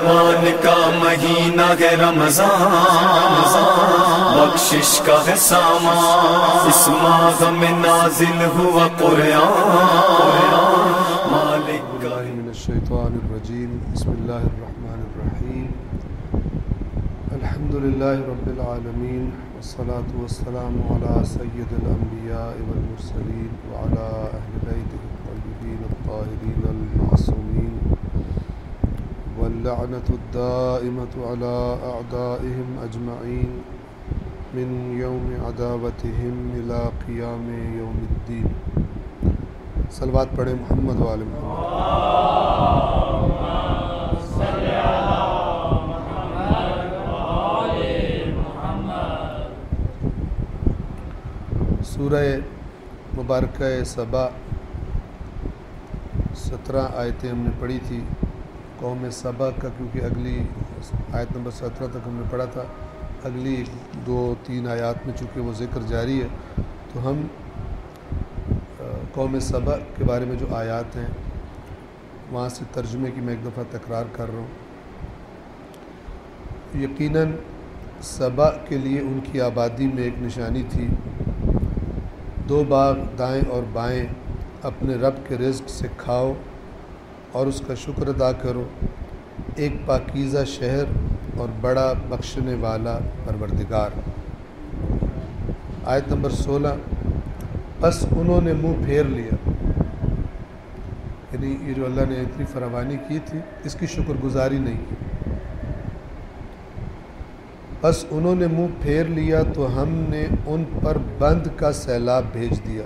رحمان کا مہینہ ہے رمضان، بخشش کا ہے سامان، اس ماہ میں نازل ہوا قرآن، مالک کا من الشیطان الرجیم، بسم اللہ الرحمن الرحیم، الحمدللہ رب العالمین، والصلاة والسلام علی سید الانبیاء والمرسلین وعلی اہل بیتہ الطیبین الطاہرین المعصومین، واللعنة الدائمة على اعدائهم اجمعین من یوم عداوتهم الى قیام یوم الدین۔ صلوات پڑھیں محمد وآل محمد۔ سورہ مبارکہ سبا 17 آیتیں ہم نے پڑھی تھی قوم سبا کا، کیونکہ اگلی آیت نمبر 17 تک ہم نے پڑھا تھا، اگلی 2-3 آیات میں چونکہ وہ ذکر جاری ہے تو ہم قوم سبا کے بارے میں جو آیات ہیں وہاں سے ترجمے کی میں ایک دفعہ تکرار کر رہا ہوں۔ یقیناً سبا کے لیے ان کی آبادی میں ایک نشانی تھی، 2 باغ دائیں اور بائیں، اپنے رب کے رزق سے کھاؤ اور اس کا شکر ادا کرو، ایک پاکیزہ شہر اور بڑا بخشنے والا پروردگار۔ آیت نمبر 16، بس انہوں نے منہ پھیر لیا، یعنی یہ جو اللہ نے اتنی فراوانی کی تھی اس کی شکر گزاری نہیں کی، بس انہوں نے منہ پھیر لیا تو ہم نے ان پر بند کا سیلاب بھیج دیا،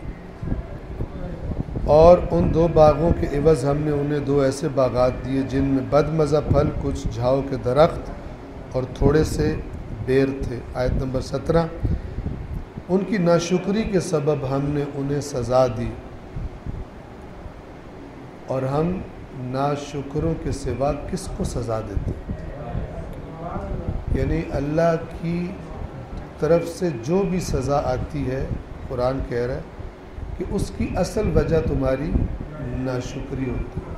اور ان 2 باغوں کے عوض ہم نے انہیں 2 ایسے باغات دیے جن میں بد مزہ پھل، کچھ جھاؤ کے درخت اور تھوڑے سے بیر تھے۔ آیت نمبر 17، ان کی ناشکری کے سبب ہم نے انہیں سزا دی، اور ہم ناشکروں کے سوا کس کو سزا دیتے؟ یعنی اللہ کی طرف سے جو بھی سزا آتی ہے، قرآن کہہ رہا ہے کہ اس کی اصل وجہ تمہاری ناشکری ہوتی ہے۔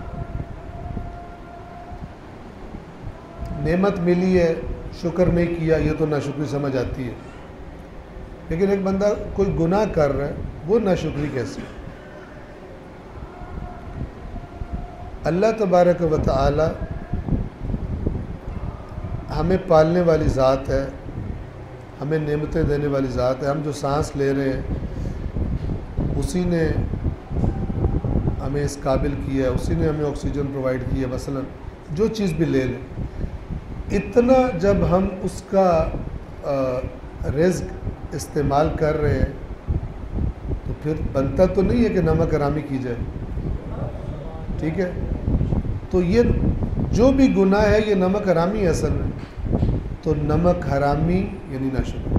نعمت ملی ہے، شکر نہیں کیا، یہ تو ناشکری سمجھ آتی ہے، لیکن ایک بندہ کوئی گناہ کر رہا ہے وہ ناشکری کیسے؟ اللہ تبارک و تعالی ہمیں پالنے والی ذات ہے، ہمیں نعمتیں دینے والی ذات ہے، ہم جو سانس لے رہے ہیں اسی نے ہمیں اس قابل کیا ہے، اسی نے ہمیں آکسیجن پرووائڈ کیا ہے، مثلا جو چیز بھی لے لیں، اتنا جب ہم اس کا رزق استعمال کر رہے ہیں تو پھر بنتا تو نہیں ہے کہ نمک حرامی کی جائے، ٹھیک ہے؟ تو یہ جو بھی گناہ ہے یہ نمک حرامی ہے اصل میں، تو نمک حرامی یعنی ناشکری۔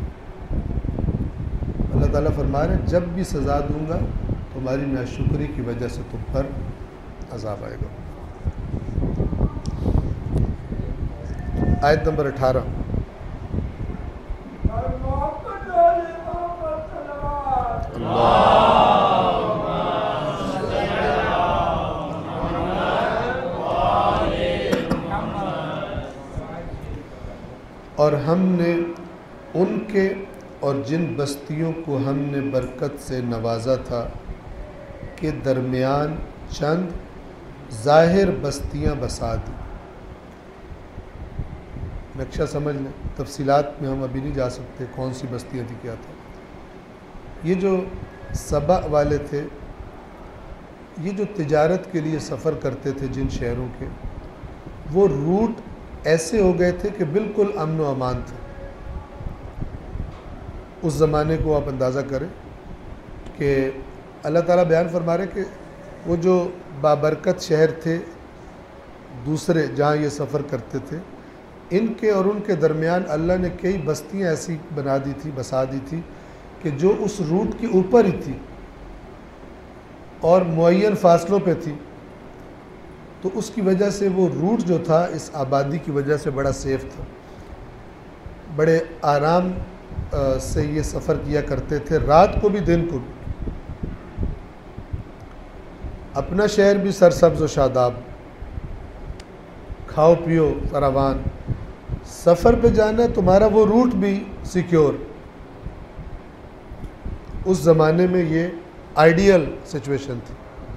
اللہ تعالیٰ فرما رہے ہیں جب بھی سزا دوں گا تمہاری ناشکری کی وجہ سے تم پر عذاب آئے گا۔ آیت نمبر 18، اور ہم نے ان کے اور جن بستیوں کو ہم نے برکت سے نوازا تھا کے درمیان چند ظاہر بستیاں بسا دی۔ نقشہ سمجھ لیں، تفصیلات میں ہم ابھی نہیں جا سکتے کون سی بستیاں تھی کیا تھا۔ یہ جو سبا والے تھے یہ جو تجارت کے لیے سفر کرتے تھے جن شہروں کے، وہ روٹ ایسے ہو گئے تھے کہ بالکل امن و امان تھے۔ اس زمانے کو آپ اندازہ کریں کہ اللہ تعالیٰ بیان فرما رہے کہ وہ جو بابرکت شہر تھے دوسرے جہاں یہ سفر کرتے تھے، ان کے اور ان کے درمیان اللہ نے کئی بستیاں ایسی بنا دی تھی، بسا دی تھی کہ جو اس روٹ کے اوپر ہی تھی اور معین فاصلوں پہ تھی، تو اس کی وجہ سے وہ روٹ جو تھا اس آبادی کی وجہ سے بڑا سیف تھا، بڑے آرام سے یہ سفر کیا کرتے تھے، رات کو بھی دن کو بھی۔ اپنا شہر بھی سرسبز و شاداب، کھاؤ پیو فراوان، سفر پہ جانا ہے تمہارا وہ روٹ بھی سیکیور۔ اس زمانے میں یہ آئیڈیل سچویشن تھی،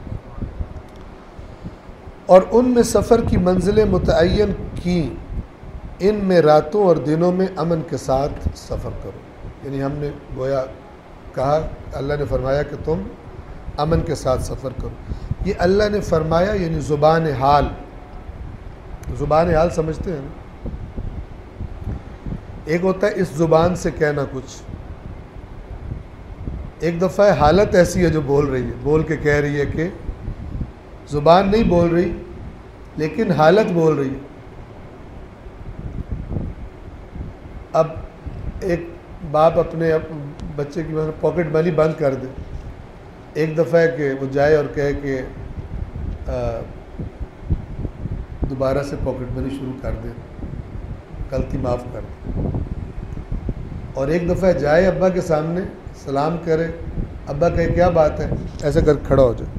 اور ان میں سفر کی منزلیں متعین کی، ان میں راتوں اور دنوں میں امن کے ساتھ سفر کرو۔ یعنی ہم نے گویا کہا، اللہ نے فرمایا کہ تم امن کے ساتھ سفر کرو۔ یہ اللہ نے فرمایا یعنی زبان حال، زبان حال سمجھتے ہیں نا؟ ایک ہوتا ہے اس زبان سے کہنا کچھ، ایک دفعہ حالت ایسی ہے جو بول رہی ہے، بول کے کہہ رہی ہے کہ زبان نہیں بول رہی لیکن حالت بول رہی ہے۔ اب ایک باپ اپنے بچے کی پاکٹ منی بند کر دے، ایک دفعہ ہے کہ وہ جائے اور کہے کہ دوبارہ سے پاکٹ منی شروع کر دے، غلطی معاف کر دے، اور ایک دفعہ جائے ابا کے سامنے سلام کرے، ابا کہے کیا بات ہے، ایسے کر کھڑا ہو جائے،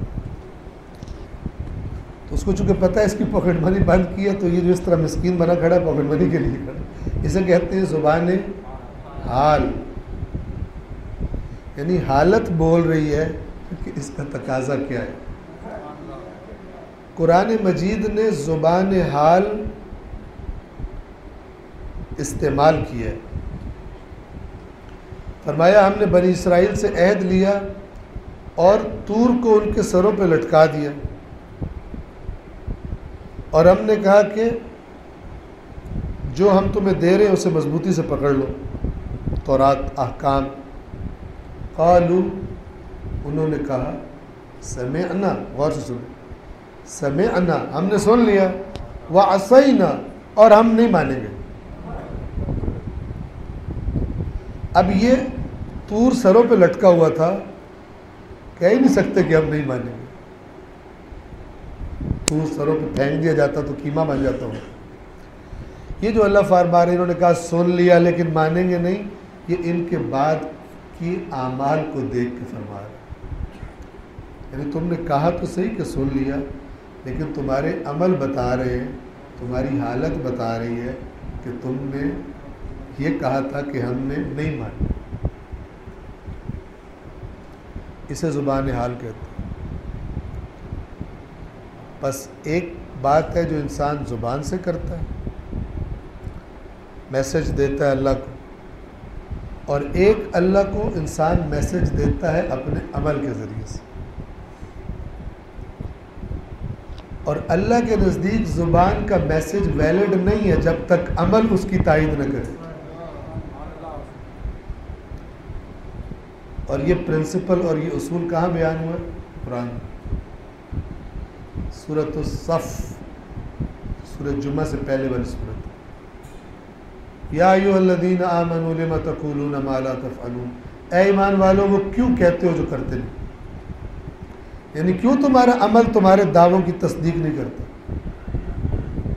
تو اس کو چونکہ پتہ ہے اس کی پاکٹ منی بند کی ہے، تو یہ جو اس طرح مسکین بنا کھڑا ہے پاکٹ منی کے لیے کھڑا، اسے کہتے ہیں زبان حال، یعنی حالت بول رہی ہے کہ اس کا تقاضا کیا ہے۔ قرآن مجید نے زبان حال استعمال کیا ہے۔ فرمایا ہم نے بنی اسرائیل سے عہد لیا اور طور کو ان کے سروں پہ لٹکا دیا، اور ہم نے کہا کہ جو ہم تمہیں دے رہے ہیں اسے مضبوطی سے پکڑ لو، تورات احکام۔ قالوا، انہوں نے کہا سمعنا، غور سے سنیں، سمعنا ہم نے سن لیا، وعصینا اور ہم نہیں مانیں گے۔ اب یہ طور سروں پہ لٹکا ہوا تھا، کہہ ہی نہیں سکتے کہ ہم نہیں مانیں گے، طور سروں پہ پھینک دیا جاتا تو قیمہ بن جاتا ہوں۔ یہ جو اللہ فرما رہے انہوں نے کہا سن لیا لیکن مانیں گے نہیں، یہ ان کے بعد کی اعمال کو دیکھ کے فرما رہے، یعنی تم نے کہا تو صحیح کہ سن لیا، لیکن تمہارے عمل بتا رہے ہیں، تمہاری حالت بتا رہی ہے کہ تم نے یہ کہا تھا کہ ہم نے نہیں مانا۔ اسے زبان حال کہتے ہیں۔ بس ایک بات ہے جو انسان زبان سے کرتا ہے، میسج دیتا ہے اللہ کو، اور ایک اللہ کو انسان میسج دیتا ہے اپنے عمل کے ذریعے سے، اور اللہ کے نزدیک زبان کا میسج ویلڈ نہیں ہے جب تک عمل اس کی تائید نہ کرے۔ اور یہ پرنسپل اور یہ اصول کہاں بیان ہوا ہے؟ قرآن، سورۃ الصف، سورۃ جمعہ سے پہلے والی سورت۔ یا ایھا الذین آمنوا لم تقولون ما لا تفعلون، اے ایمان والو وہ کیوں کہتے ہو جو کرتے نہیں، یعنی کیوں تمہارا عمل تمہارے دعووں کی تصدیق نہیں کرتا؟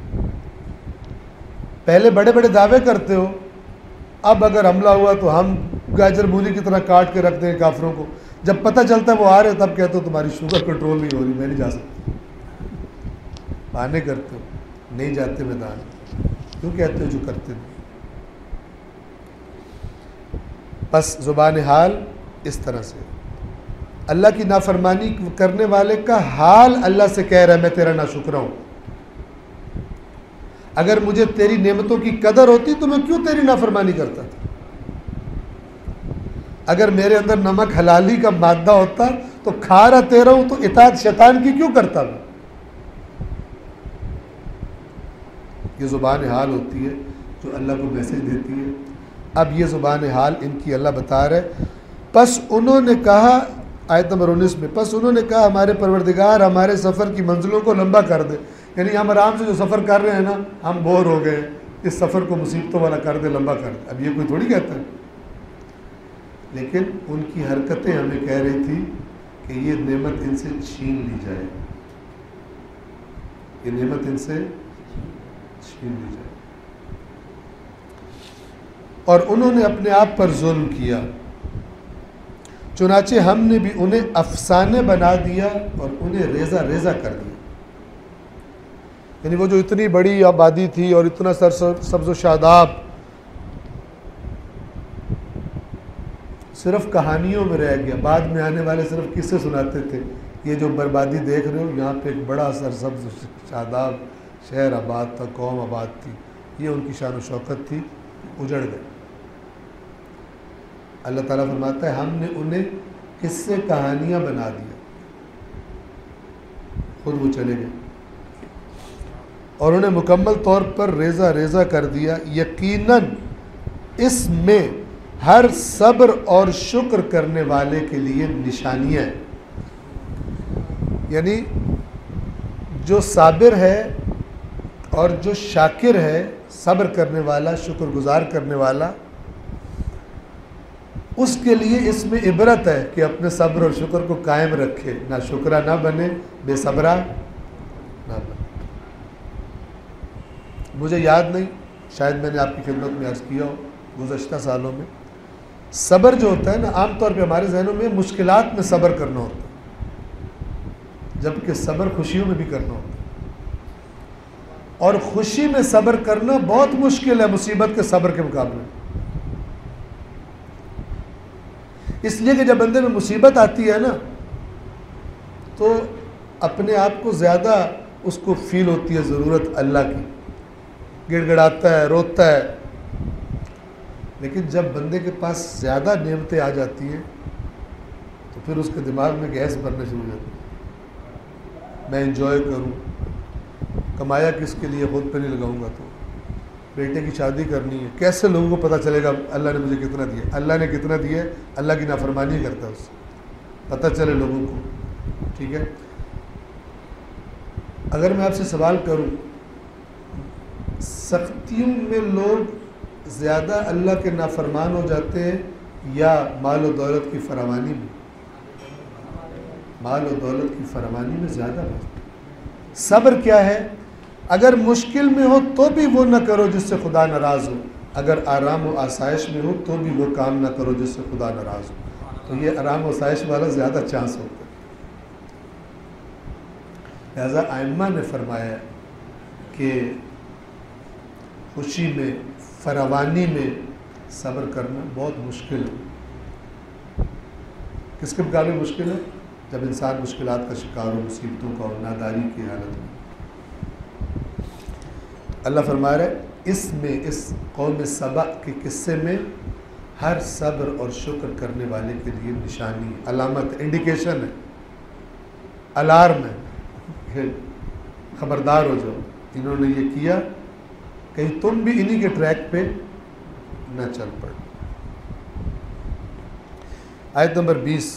پہلے بڑے بڑے دعوے کرتے ہو، اب اگر حملہ ہوا تو ہم گاجر مولی کی طرح کاٹ کے رکھ دیں کافروں کو، جب پتہ چلتا ہے وہ آ رہے تب کہتے ہو تمہاری شوگر کنٹرول نہیں ہو رہی، میں نہیں جا سکتا، بہانے کرتے ہو، نہیں جاتے میدان، کیوں کہتے ہو جو کرتے نہیں؟ بس زبان حال اس طرح سے اللہ کی نافرمانی کرنے والے کا حال اللہ سے کہہ رہا ہے میں تیرا ناشکرا ہوں، اگر مجھے تیری نعمتوں کی قدر ہوتی تو میں کیوں تیری نافرمانی کرتا تھا، اگر میرے اندر نمک حلالی کا مادہ ہوتا تو کھا رہا تیرا ہوں تو اطاعت شیطان کی کیوں کرتا میں؟ یہ زبان حال ہوتی ہے جو اللہ کو میسج دیتی ہے۔ اب یہ زبان حال ان کی اللہ بتا رہے، پس انہوں نے کہا، آیت نمبر 19 میں، پس انہوں نے کہا ہمارے پروردگار ہمارے سفر کی منزلوں کو لمبا کر دے، یعنی ہم آرام سے جو سفر کر رہے ہیں نا، ہم بور ہو گئے، اس سفر کو مصیبتوں والا کر دے، لمبا کر دے۔ اب یہ کوئی تھوڑی کہتا ہے، لیکن ان کی حرکتیں ہمیں کہہ رہی تھی کہ یہ نعمت ان سے چھین لی جائے، یہ نعمت ان سے چھین لی جائے، اور انہوں نے اپنے آپ پر ظلم کیا، چنانچہ ہم نے بھی انہیں افسانے بنا دیا اور انہیں ریزہ ریزہ کر دیا۔ یعنی وہ جو اتنی بڑی آبادی تھی اور اتنا سبز و شاداب صرف کہانیوں میں رہ گیا. بعد میں آنے والے صرف قصے سناتے تھے. یہ جو بربادی دیکھ رہے ہو یہاں پہ ایک بڑا سرسبز و شاداب شہر آباد تھا, قوم آباد تھی, یہ ان کی شان و شوکت تھی, اجڑ گئے. اللہ تعالیٰ فرماتا ہے ہم نے انہیں قصے کہانیاں بنا دیا, خود وہ چلے گئے اور انہیں مکمل طور پر ریزہ ریزہ کر دیا. یقیناً اس میں ہر صبر اور شکر کرنے والے کے لیے نشانیاں ہیں. یعنی جو صابر ہے اور جو شاکر ہے, صبر کرنے والا, شکر گزار کرنے والا, اس کے لیے اس میں عبرت ہے کہ اپنے صبر اور شکر کو قائم رکھے, نہ شکرا نہ بنے, بے صبرا نہ بنے. مجھے یاد نہیں, شاید میں نے آپ کی خدمت میں عرض کیا ہو, گزشتہ سالوں میں صبر جو ہوتا ہے نا, عام طور پہ ہمارے ذہنوں میں مشکلات میں صبر کرنا ہوتا ہے, جبکہ صبر خوشیوں میں بھی کرنا ہوتا ہے. اور خوشی میں صبر کرنا بہت مشکل ہے مصیبت کے صبر کے مقابلے میں. اس لیے کہ جب بندے میں مصیبت آتی ہے نا تو اپنے آپ کو زیادہ اس کو فیل ہوتی ہے ضرورت اللہ کی, گڑ گڑاتا ہے, روتا ہے. لیکن جب بندے کے پاس زیادہ نعمتیں آ جاتی ہیں تو پھر اس کے دماغ میں گیس بھرنا شروع ہو جاتی ہے. میں انجوائے کروں, کمایا کس کے لیے, خود پہ نہیں لگاؤں گا. تو بیٹے کی شادی کرنی ہے, کیسے لوگوں کو پتہ چلے گا اللہ نے مجھے کتنا دیا, اللہ نے کتنا دیا, اللہ کی نافرمانی کرتا ہے, اس سے پتہ چلے لوگوں کو. ٹھیک ہے, اگر میں آپ سے سوال کروں, سختیوں میں لوگ زیادہ اللہ کے نافرمان ہو جاتے ہیں یا مال و دولت کی فراوانی میں؟ مال و دولت کی فراوانی میں زیادہ ہے. صبر کیا ہے؟ اگر مشکل میں ہو تو بھی وہ نہ کرو جس سے خدا ناراض ہو, اگر آرام و آسائش میں ہو تو بھی وہ کام نہ کرو جس سے خدا ناراض ہو. تو یہ آرام و آسائش والا زیادہ چانس ہوتا ہے. لہذا ائمہ نے فرمایا کہ خوشی میں, فراوانی میں صبر کرنا بہت مشکل ہے. کس کے مقابلے مشکل ہے؟ جب انسان مشکلات کا شکار ہو, مصیبتوں کا اور ناداری کی حالت میں. اللہ فرما رہا ہے اس میں, اس قوم سبا کے قصے میں ہر صبر اور شکر کرنے والے کے لیے نشانی, علامت, انڈیکیشن ہے, الارم ہے. خبردار ہو جاؤ, انہوں نے یہ کیا, کہیں تم بھی انہی کے ٹریک پہ نہ چل پڑ. آیت نمبر 20.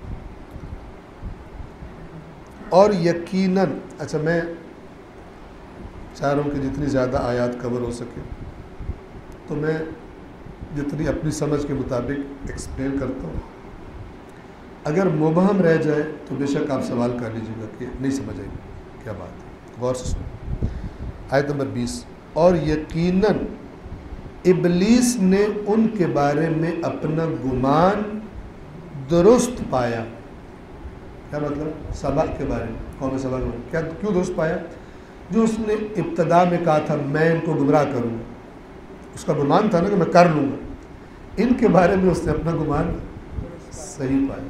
اور یقیناً, اچھا میں چاہ رہا ہوں کہ جتنی زیادہ آیات کور ہو سکے تو میں جتنی اپنی سمجھ کے مطابق ایکسپلین کرتا ہوں. اگر مبہم رہ جائے تو بے شک آپ سوال کر لیجیے گا کہ نہیں سمجھ آئی کیا بات ہے. غور سے سنیں آیت نمبر 20. اور یقیناً ابلیس نے ان کے بارے میں اپنا گمان درست پایا. کیا مطلب؟ سبا کے بارے میں, قوم سبا کے بارے میں کیا, کیوں درست پایا؟ جو اس نے ابتدا میں کہا تھا میں ان کو گمراہ کروں گا, اس کا گمان تھا نا کہ میں کر لوں گا. ان کے بارے میں اس نے اپنا گمان صحیح پایا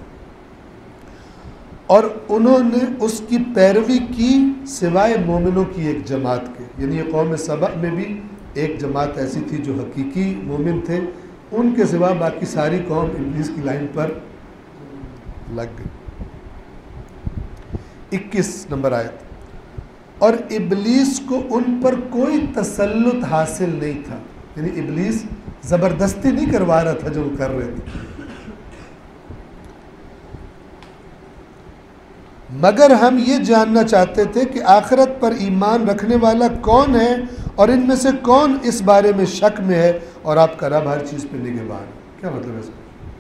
اور انہوں نے اس کی پیروی کی سوائے مومنوں کی ایک جماعت کے. یعنی یہ قوم سبا میں بھی ایک جماعت ایسی تھی جو حقیقی مومن تھے, ان کے سوا باقی ساری قوم ابلیس کی لائن پر لگ گئی. 21 نمبر آیت. اور ابلیس کو ان پر کوئی تسلط حاصل نہیں تھا. یعنی ابلیس زبردستی نہیں کروا رہا تھا جو وہ کر رہے تھے, مگر ہم یہ جاننا چاہتے تھے کہ آخرت پر ایمان رکھنے والا کون ہے اور ان میں سے کون اس بارے میں شک میں ہے, اور آپ کا رب ہر چیز پہ نگہبان. کیا مطلب ہے اس کا؟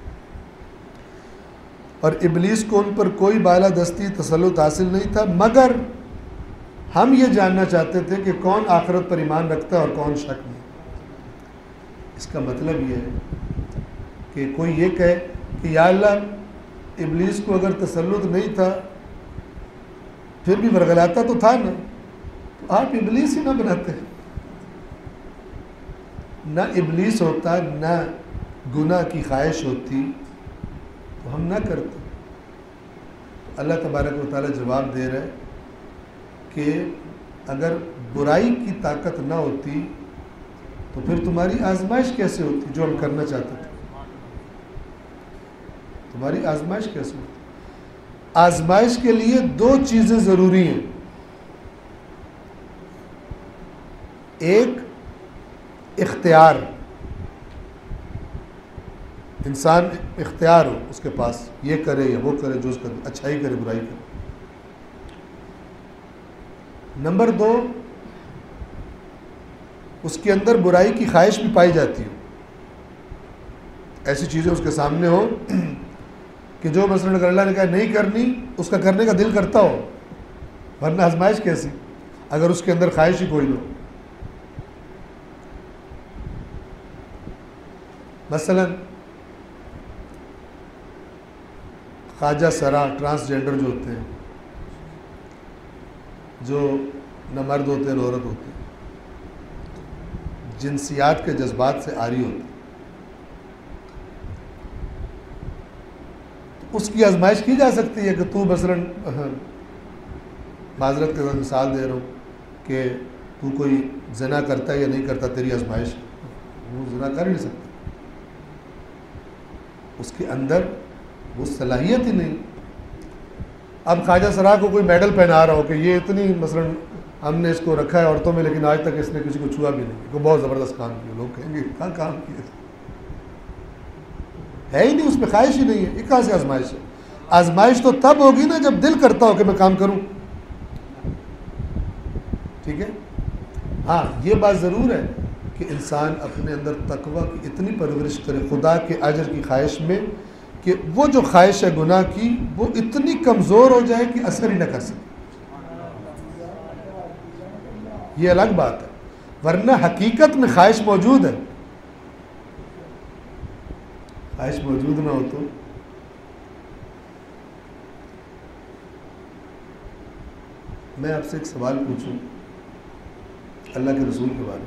اور ابلیس کو ان پر کوئی بالادستی تسلط حاصل نہیں تھا, مگر ہم یہ جاننا چاہتے تھے کہ کون آخرت پر ایمان رکھتا ہے اور کون شک میں. اس کا مطلب یہ ہے کہ کوئی یہ کہے کہ یا اللہ ابلیس کو اگر تسلط نہیں تھا پھر بھی ورگلاتا تو تھا نا, آپ ابلیس ہی نہ بناتے، نہ ابلیس ہوتا، نہ گناہ کی خواہش ہوتی تو ہم نہ کرتے۔ اللہ تبارک و تعالیٰ جواب دے رہا ہے کہ اگر برائی کی طاقت نہ ہوتی تو پھر تمہاری آزمائش کیسے ہوتی جو ہم کرنا چاہتے تھے؟ تمہاری آزمائش کیسے ہوتی؟ آزمائش کے لیے دو چیزیں ضروری ہیں، ایک اختیار، انسان اختیار ہو اس کے پاس، یہ کرے یا وہ کرے، جو اس کا اچھائی کرے برائی کرے۔ نمبر دو، اس کے اندر برائی کی خواہش بھی پائی جاتی ہو، ایسی چیزیں اس کے سامنے ہو کہ جو مثلاً اگر اللہ نے کہا نہیں کرنی، اس کا کرنے کا دل کرتا ہو، ورنہ آزمائش کیسی اگر اس کے اندر خواہش ہی کوئی نہ ہو۔ مثلاً خواجہ سرا ٹرانسجینڈر جو ہوتے ہیں، جو نہ مرد ہوتے ہیں نہ عورت ہوتے ہیں، جنسیات کے جذبات سے عاری ہوتے ہیں، اس کی آزمائش کی جا سکتی ہے کہ تو مثلاً معذرت کے ساتھ مثال دے رہا ہوں کہ تو کوئی زنا کرتا ہے یا نہیں کرتا، تیری آزمائش، وہ زنا کر ہی نہیں سکتا، اس کے اندر وہ صلاحیت ہی نہیں۔ اب خواجہ سرا کو کوئی میڈل پہنا رہا ہو کہ یہ اتنی مثلاً ہم نے اس کو رکھا ہے عورتوں میں لیکن آج تک اس نے کسی کو چھوا بھی نہیں، وہ بہت زبردست کام کیا، لوگ کہیں گے کہاں کام کیا، ہے ہی نہیں، اس میں خواہش ہی نہیں ہے، یہ کہاں سے آزمائش ہے؟ آزمائش تو تب ہوگی نا جب دل کرتا ہو کہ میں کام کروں، ٹھیک ہے؟ ہاں یہ بات ضرور ہے کہ انسان اپنے اندر تقوی کی اتنی پرورش کرے خدا کے اجر کی خواہش میں کہ وہ جو خواہش ہے گناہ کی وہ اتنی کمزور ہو جائے کہ اثر ہی نہ کر سکے، یہ الگ بات ہے، ورنہ حقیقت میں خواہش موجود ہے، خواہش موجود نہ ہو تو میں آپ سے ایک سوال پوچھوں اللہ کے رسول کے بارے میں،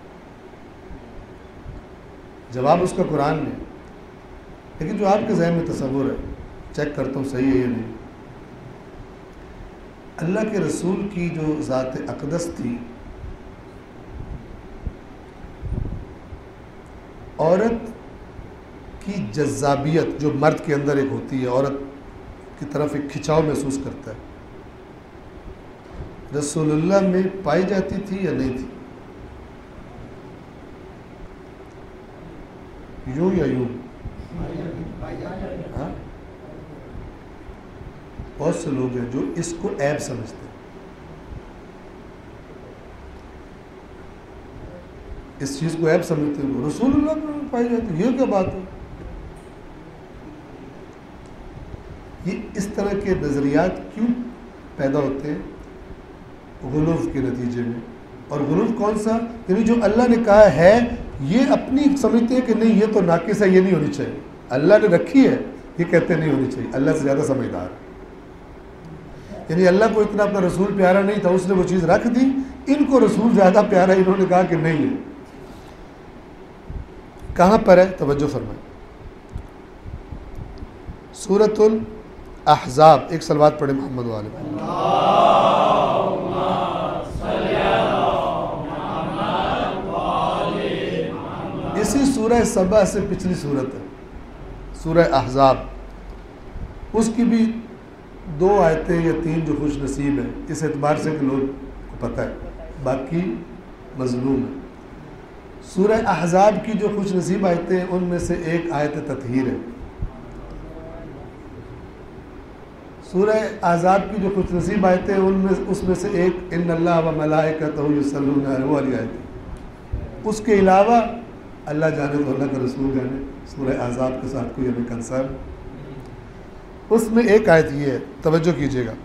جواب اس کا قرآن میں، لیکن جو آپ کے ذہن میں تصور ہے، چیک کرتا ہوں صحیح ہے یا نہیں۔ اللہ کے رسول کی جو ذات اقدس تھی، عورت کی جذابیت جو مرد کے اندر ایک ہوتی ہے، عورت کی طرف ایک کھچاؤ محسوس کرتا ہے، رسول اللہ میں پائی جاتی تھی یا نہیں تھی؟ یوں یا یوں؟ ہاں؟ بہت سے لوگ ہیں جو اس کو عیب سمجھتے ہیں، اس چیز کو عیب سمجھتے ہیں، رسول اللہ میں پائی جاتی، یہ کیا بات ہے؟ یہ اس طرح کے نظریات کیوں پیدا ہوتے ہیں؟ غلو کے نتیجے میں، اور غلو کون سا؟ یعنی جو اللہ نے کہا ہے یہ اپنی سمجھتے ہیں کہ نہیں یہ تو ناقص ہے، یہ نہیں ہونی چاہیے، اللہ نے رکھی ہے یہ کہتے نہیں ہونی چاہیے، اللہ سے زیادہ سمجھدار، یعنی اللہ کو اتنا اپنا رسول پیارا نہیں تھا، اس نے وہ چیز رکھ دی، ان کو رسول زیادہ پیارا، انہوں نے کہا کہ نہیں ہے۔ کہاں پر ہے؟ توجہ فرمائیں، سورۃ الاحزاب، ایک صلوات پڑھیں محمد والے۔ اسی سورہ سبا سے پچھلی صورت ہے سورہ احزاب، اس کی بھی 2 آیتیں یا 3 جو خوش نصیب ہیں، اس اعتبار سے کہ لوگ کو پتہ ہے، باقی مظلوم ہے۔ سورہ احزاب کی جو خوش نصیب آیتیں ہیں ان میں سے ایک آیت تطہیر ہے، سورہ احزاب کی جو خوش نصیب آیتیں ہیں ان میں اس میں سے ایک ان اللہ و ملائکتہ یصلون علی، وہ والی آیت ہے۔ اس کے علاوہ اللہ جانے تو اللہ کا رسول جانے، سورہ احزاب کے ساتھ کوئی ہمیں کنسرن، اس میں ایک آیت یہ ہے، توجہ کیجیے گا،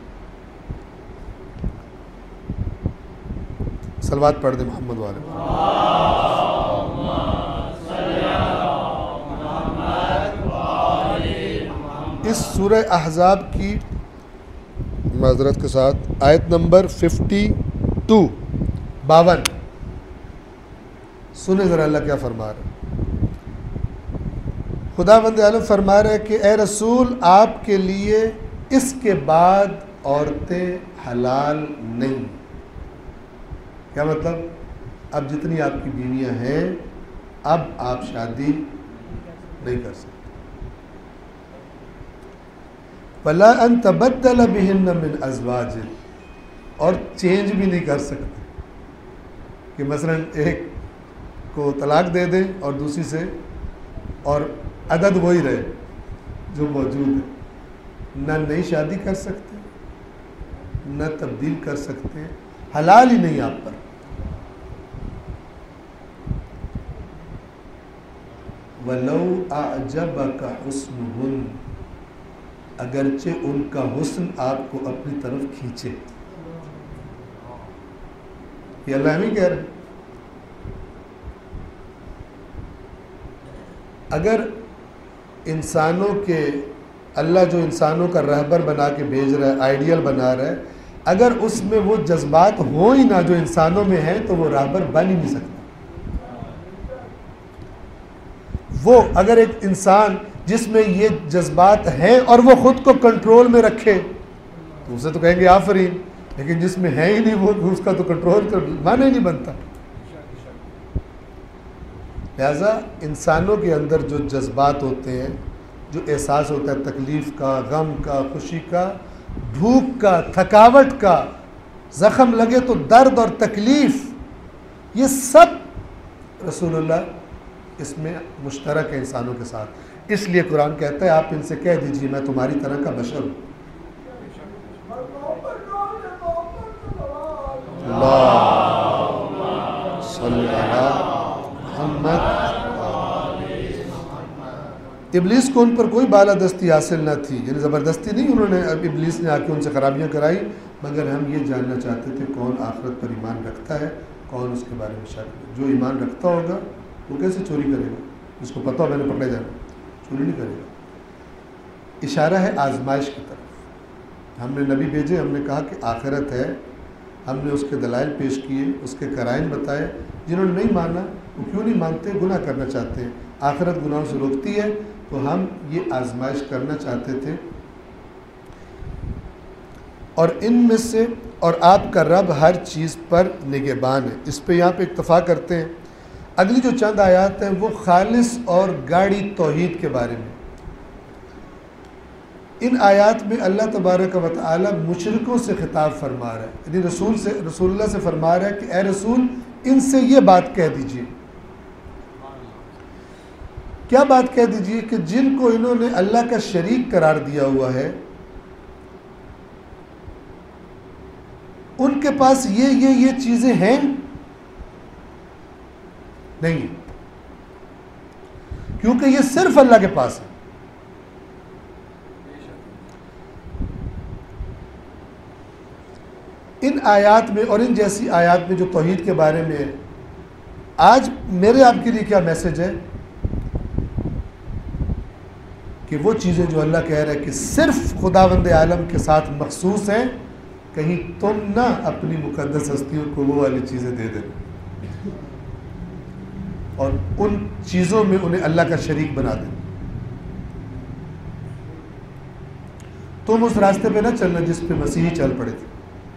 صلوات پڑھ دیں محمد والے۔ اس سورہ احزاب کی معذرت کے ساتھ آیت نمبر 52 52 سنیں ذرا اللہ کیا فرما رہے ہیں۔ خداوند عالم فرما رہے کہ اے رسول آپ کے لیے اس کے بعد عورتیں حلال نہیں۔ کیا مطلب؟ اب جتنی آپ کی بیویاں ہیں اب آپ شادی نہیں کر سکتے۔ وَلَا أَن تَبَدَّلَ بِهِنَّ مِنْ أَزْوَاجٍ، اور چینج بھی نہیں کر سکتے کہ مثلا ایک کو طلاق دے دیں اور دوسری سے اور عدد وہی رہے جو موجود ہے۔ نہ نئی شادی کر سکتے، نہ تبدیل کر سکتے، حلال ہی نہیں آپ پر۔ وَلَوْ أَعْجَبَكَ حُسْنُهُنَّ، اگرچہ ان کا حسن آپ کو اپنی طرف کھینچے۔ یہ اللہ ہمیں کہہ رہے ہیں۔ اگر انسانوں کے اللہ جو انسانوں کا رہبر بنا کے بھیج رہا ہے، آئیڈیل بنا رہا ہے، اگر اس میں وہ جذبات ہوں ہی نہ جو انسانوں میں ہیں تو وہ رہبر بن ہی نہیں سکتا۔ وہ اگر ایک انسان جس میں یہ جذبات ہیں اور وہ خود کو کنٹرول میں رکھے تو اسے تو کہیں گے آفرین، لیکن جس میں ہے ہی نہیں وہ اس کا تو کنٹرول کا معنی ہی نہیں بنتا۔ لہذا انسانوں کے اندر جو جذبات ہوتے ہیں، جو احساس ہوتا ہے تکلیف کا، غم کا، خوشی کا، بھوک کا، تھکاوٹ کا، زخم لگے تو درد اور تکلیف، یہ سب رسول اللہ اس میں مشترک ہے انسانوں کے ساتھ۔ اس لیے قرآن کہتا ہے آپ ان سے کہہ دیجئے میں تمہاری طرح کا بشر ہوں۔ اللہم صلی علی محمد۔ ابلیس کو ان پر کوئی بالادستی حاصل نہ تھی، یعنی زبردستی نہیں انہوں نے، اب ابلیس نے آ کے ان سے خرابیاں کرائی، مگر ہم یہ جاننا چاہتے تھے کون آخرت پر ایمان رکھتا ہے، کون اس کے بارے میں شک ہے۔ جو ایمان رکھتا ہوگا وہ کیسے چوری کرے گا؟ جس کو پتہ ہو میں نے پکڑے جانا، چوری نہیں کرے گا۔ اشارہ ہے آزمائش کی طرف۔ ہم نے نبی بھیجے، ہم نے کہا کہ آخرت ہے، ہم نے اس کے دلائل پیش کیے، اس کے قرائن بتائے۔ جنہوں نے نہیں مانا وہ کیوں نہیں مانتے؟ گناہ کرنا چاہتے ہیں، آخرت گناہوں سے روکتی ہے، تو ہم یہ آزمائش کرنا چاہتے تھے۔ اور ان میں سے اور آپ کا رب ہر چیز پر نگہبان ہے۔ اس پہ یہاں پہ اکتفا کرتے ہیں۔ اگلی جو چند آیات ہیں وہ خالص اور گاڑی توحید کے بارے میں۔ ان آیات میں اللہ تبارک و تعالی مشرکوں سے خطاب فرما رہا ہے، یعنی رسول اللہ سے فرما رہا ہے کہ اے رسول ان سے یہ بات کہہ دیجئے۔ کیا بات کہہ دیجئے؟ کہ جن کو انہوں نے اللہ کا شریک قرار دیا ہوا ہے ان کے پاس یہ چیزیں ہیں نہیں، کیونکہ یہ صرف اللہ کے پاس ہے۔ ان آیات میں اور ان جیسی آیات میں جو توحید کے بارے میں ہے، آج میرے آپ کے لیے کیا میسج ہے کہ وہ چیزیں جو اللہ کہہ رہا ہے کہ صرف خداوند عالم کے ساتھ مخصوص ہیں، کہیں تم نہ اپنی مقدس ہستیوں کو وہ والی چیزیں دے دیں اور ان چیزوں میں انہیں اللہ کا شریک بنا دیں۔ تم اس راستے پہ نہ چلنا جس پہ مسیحی چل پڑے تھے،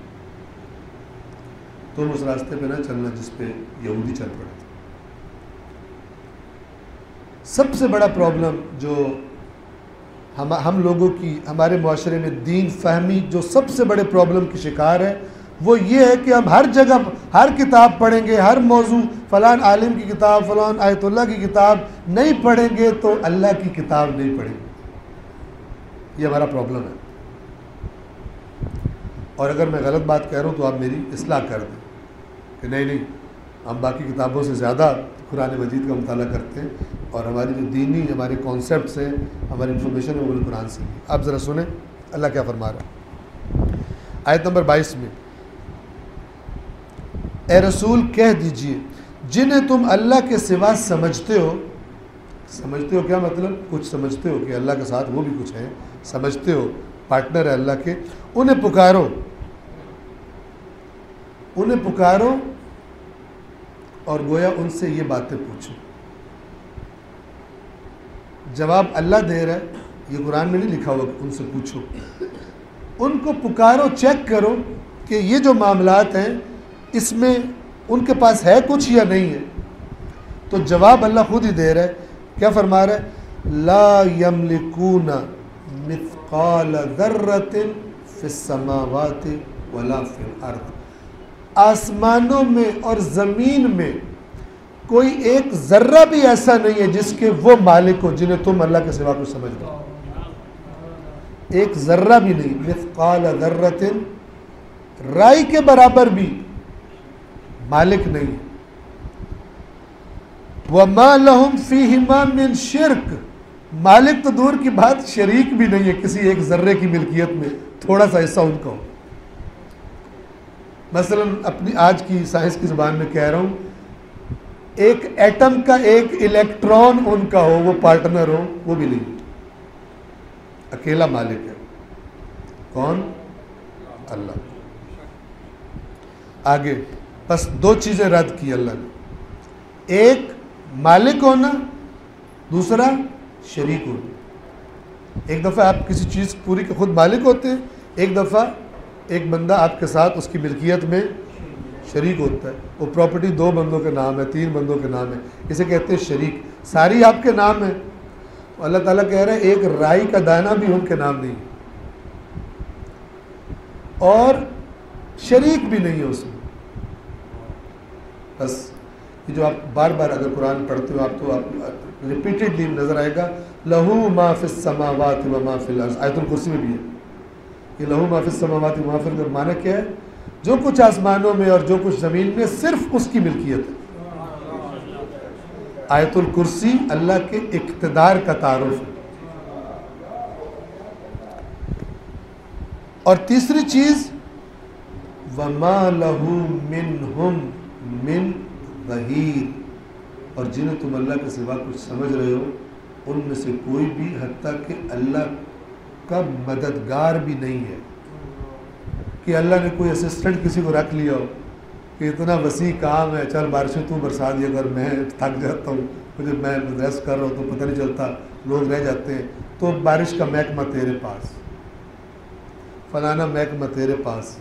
تم اس راستے پہ نہ چلنا جس پہ یہودی چل پڑے تھے۔ سب سے بڑا پرابلم جو ہم لوگوں کی ہمارے معاشرے میں دین فہمی جو سب سے بڑے پرابلم کی شکار ہے وہ یہ ہے کہ ہم ہر جگہ ہر کتاب پڑھیں گے، ہر موضوع فلان عالم کی کتاب، فلان آیت اللہ کی کتاب نہیں پڑھیں گے تو اللہ کی کتاب نہیں پڑھیں گے۔ یہ ہمارا پرابلم ہے، اور اگر میں غلط بات کہہ رہا ہوں تو آپ میری اصلاح کر دیں کہ نہیں ہم باقی کتابوں سے زیادہ قرآن مجید کا مطالعہ کرتے ہیں اور ہماری جو دینی ہمارے کانسیپٹس ہیں، ہماری انفارمیشن ہے وہ قرآن سے۔ آپ ذرا سنیں اللہ کیا فرما رہا ہے آیت نمبر 22 میں۔ اے رسول کہہ دیجئے جنہیں تم اللہ کے سوا سمجھتے ہو کیا مطلب؟ کچھ سمجھتے ہو کہ اللہ کے ساتھ وہ بھی کچھ ہیں، سمجھتے ہو پارٹنر ہے اللہ کے، انہیں پکارو، انہیں پکارو اور گویا ان سے یہ باتیں پوچھو. جواب اللہ دے رہا ہے, یہ قرآن میں نہیں لکھا ہوا کہ ان سے پوچھو. ان کو پکارو, چیک کرو کہ یہ جو معاملات ہیں اس میں ان کے پاس ہے کچھ یا نہیں ہے. تو جواب اللہ خود ہی دے رہا ہے. کیا فرما رہا ہے؟ لا یملکون مثقال ذرۃ فی السماوات ولا فی الارض. آسمانوں میں اور زمین میں کوئی ایک ذرہ بھی ایسا نہیں ہے جس کے وہ مالک ہو جنہیں تم اللہ کے سوا کچھ سمجھ دو. ایک ذرہ بھی نہیں. مثقال ذرۃ, رائی کے برابر بھی مالک نہیں. وما لهم فیہما من شرک, مالک تو دور کی بات, شریک بھی نہیں ہے کسی ایک ذرے کی ملکیت میں, تھوڑا سا حصہ ان کا ہو. مثلا اپنی آج کی سائنس کی زبان میں کہہ رہا ہوں, ایک ایٹم کا ایک الیکٹران ان کا ہو, وہ پارٹنر ہو, وہ بھی نہیں. اکیلا مالک ہے. کون؟ اللہ. آگے بس دو چیزیں رد کی اللہ نے. ایک مالک ہونا, دوسرا شریک ہونا. ایک دفعہ آپ کسی چیز پوری کے خود مالک ہوتے ہیں, ایک دفعہ ایک بندہ آپ کے ساتھ اس کی ملکیت میں شریک ہوتا ہے. وہ پراپرٹی 2 بندوں کے نام ہے, 3 بندوں کے نام ہے, اسے کہتے ہیں شریک. ساری آپ کے نام ہے. اللہ تعالیٰ کہہ رہے ہیں ایک رائی کا دانہ بھی ان کے نام نہیں, اور شریک بھی نہیں ہے اس میں. بس یہ جو آپ بار بار اگر قرآن پڑھتے ہو آپ تو ریپیٹڈلی نظر آئے گا, لہو ما فی السماوات و ما فی الارض. آیت الکرسی میں بھی ہے کہ لہو ما فی السماوات و ما فی الارض. معنی کیا ہے؟ جو کچھ آسمانوں میں اور جو کچھ زمین میں صرف اس کی ملکیت ہے. آیت الکرسی اللہ کے اقتدار کا تعارف ہے. اور تیسری چیز, وما لہ منہم من ظہیر, اور جنہیں تم اللہ کے سوا کچھ سمجھ رہے ہو ان میں سے کوئی بھی حتیٰ کہ اللہ کا مددگار بھی نہیں ہے. کہ اللہ نے کوئی اسسٹنٹ کسی کو رکھ لیا ہو کہ اتنا وسیع کام ہے, چل بارشیں تو برسا دی, اگر میں تھک جاتا ہوں, مجھے میں ریسٹ کر رہا ہوں تو پتہ نہیں چلتا, لوگ رہ جاتے ہیں, تو بارش کا محکمہ تیرے پاس, فلانا محکمہ تیرے پاس.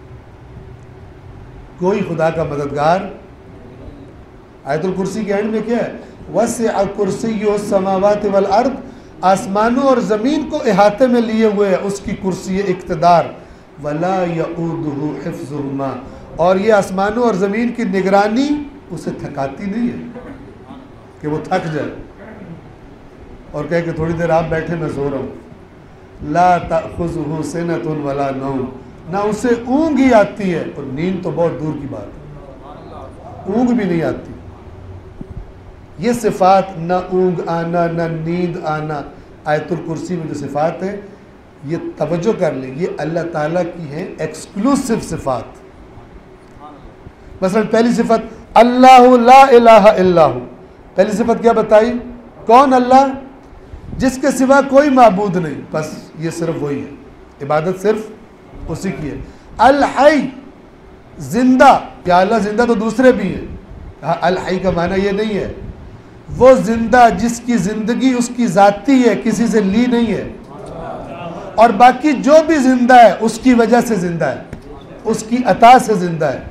کوئی خدا کا مددگار. آیت الکرسی کے اینڈ میں کیا ہے؟ وسع کرسیہ السماوات والارض, آسمانوں اور زمین کو احاطے میں لیے ہوئے ہے اس کی کرسی اقتدار. ولا یؤودہ حفظہما, اور یہ آسمانوں اور زمین کی نگرانی اسے تھکاتی نہیں ہے کہ وہ تھک جائے اور کہے کہ تھوڑی دیر آپ بیٹھے میں سو رہا ہوں. لا تأخذہ سنۃ ولا نوم, نہ اسے اونگ ہی آتی ہے, اور نیند تو بہت دور کی بات ہے, اونگ بھی نہیں آتی. یہ صفات, نہ اونگ آنا نہ نیند آنا, آیت الکرسی میں جو صفات ہیں یہ توجہ کر لیں, یہ اللہ تعالیٰ کی ہیں ایکسکلوسیو صفات. مثلا پہلی صفت اللہ لا الہ الا ہو. پہلی صفت کیا بتائی؟ کون اللہ؟ جس کے سوا کوئی معبود نہیں, بس یہ صرف وہی ہے, عبادت صرف اسی کی ہے. الحی, زندہ. کیا اللہ زندہ؟ تو دوسرے بھی ہیں. الحی کا معنی یہ نہیں ہے وہ زندہ جس کی زندگی اس کی ذاتی ہے, کسی سے لی نہیں ہے, اور باقی جو بھی زندہ ہے اس کی وجہ سے زندہ ہے, اس کی عطا سے زندہ ہے.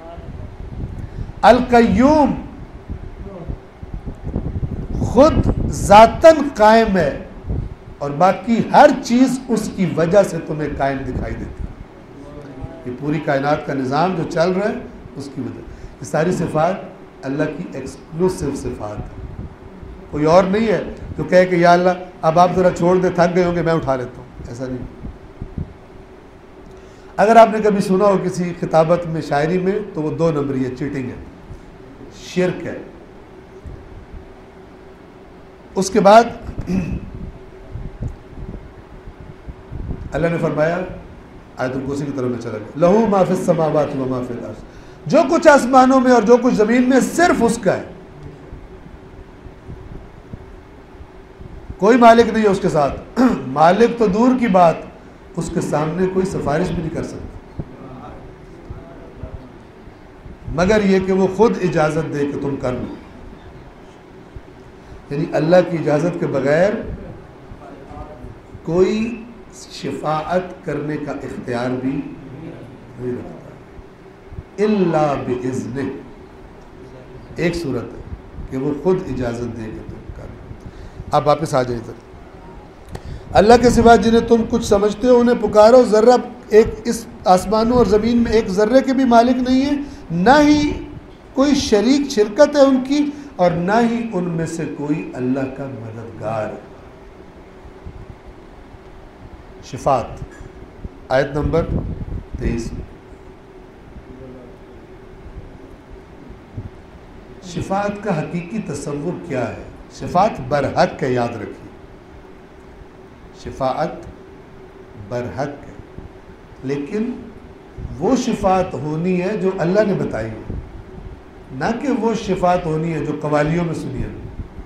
القیوم, خود ذاتاً قائم ہے اور باقی ہر چیز اس کی وجہ سے تمہیں قائم دکھائی دیتی ہے. یہ پوری کائنات کا نظام جو چل رہا ہے اس کی وجہ. یہ ساری صفات اللہ کی ایکسکلوسیو صفات ہے. کوئی اور نہیں ہے جو کہے کہ یا اللہ اب آپ ذرا چھوڑ دے, تھک گئے ہوں گے, میں اٹھا لیتا ہوں. ایسا نہیں. اگر آپ نے کبھی سنا ہو کسی خطابت میں, شاعری میں, تو وہ 2 نمبری ہے, چیٹنگ ہے, شرک ہے. اس کے بعد اللہ نے فرمایا, آیت الکرسی کی طرف میں چلا گیا, لہو ما فی السماوات و ما فی الارض, جو کچھ آسمانوں میں اور جو کچھ زمین میں صرف اس کا ہے, کوئی مالک نہیں ہے اس کے ساتھ. مالک تو دور کی بات, اس کے سامنے کوئی سفارش بھی نہیں کر سکتا. مگر یہ کہ وہ خود اجازت دے کہ تم کر لو. یعنی اللہ کی اجازت کے بغیر کوئی شفاعت کرنے کا اختیار بھی نہیں رکھتا الا باذنہ. ایک صورت ہے کہ وہ خود اجازت دے کہ تم کر لو. آپ واپس آ جائیں ادھر. اللہ کے سوا جنہیں تم کچھ سمجھتے ہو انہیں پکارو. ذرہ ایک اس آسمانوں اور زمین میں ایک ذرے کے بھی مالک نہیں ہے, نہ ہی کوئی شرکت ہے ان کی, اور نہ ہی ان میں سے کوئی اللہ کا مددگار ہے. شفاعت آیت نمبر 23. شفاعت کا حقیقی تصور کیا ہے؟ شفاعت برحق ہے, یاد رکھیے, شفاعت برحق ہے, لیکن وہ شفاعت ہونی ہے جو اللہ نے بتائی ہے, نہ کہ وہ شفاعت ہونی ہے جو قوالیوں میں سنی ہے.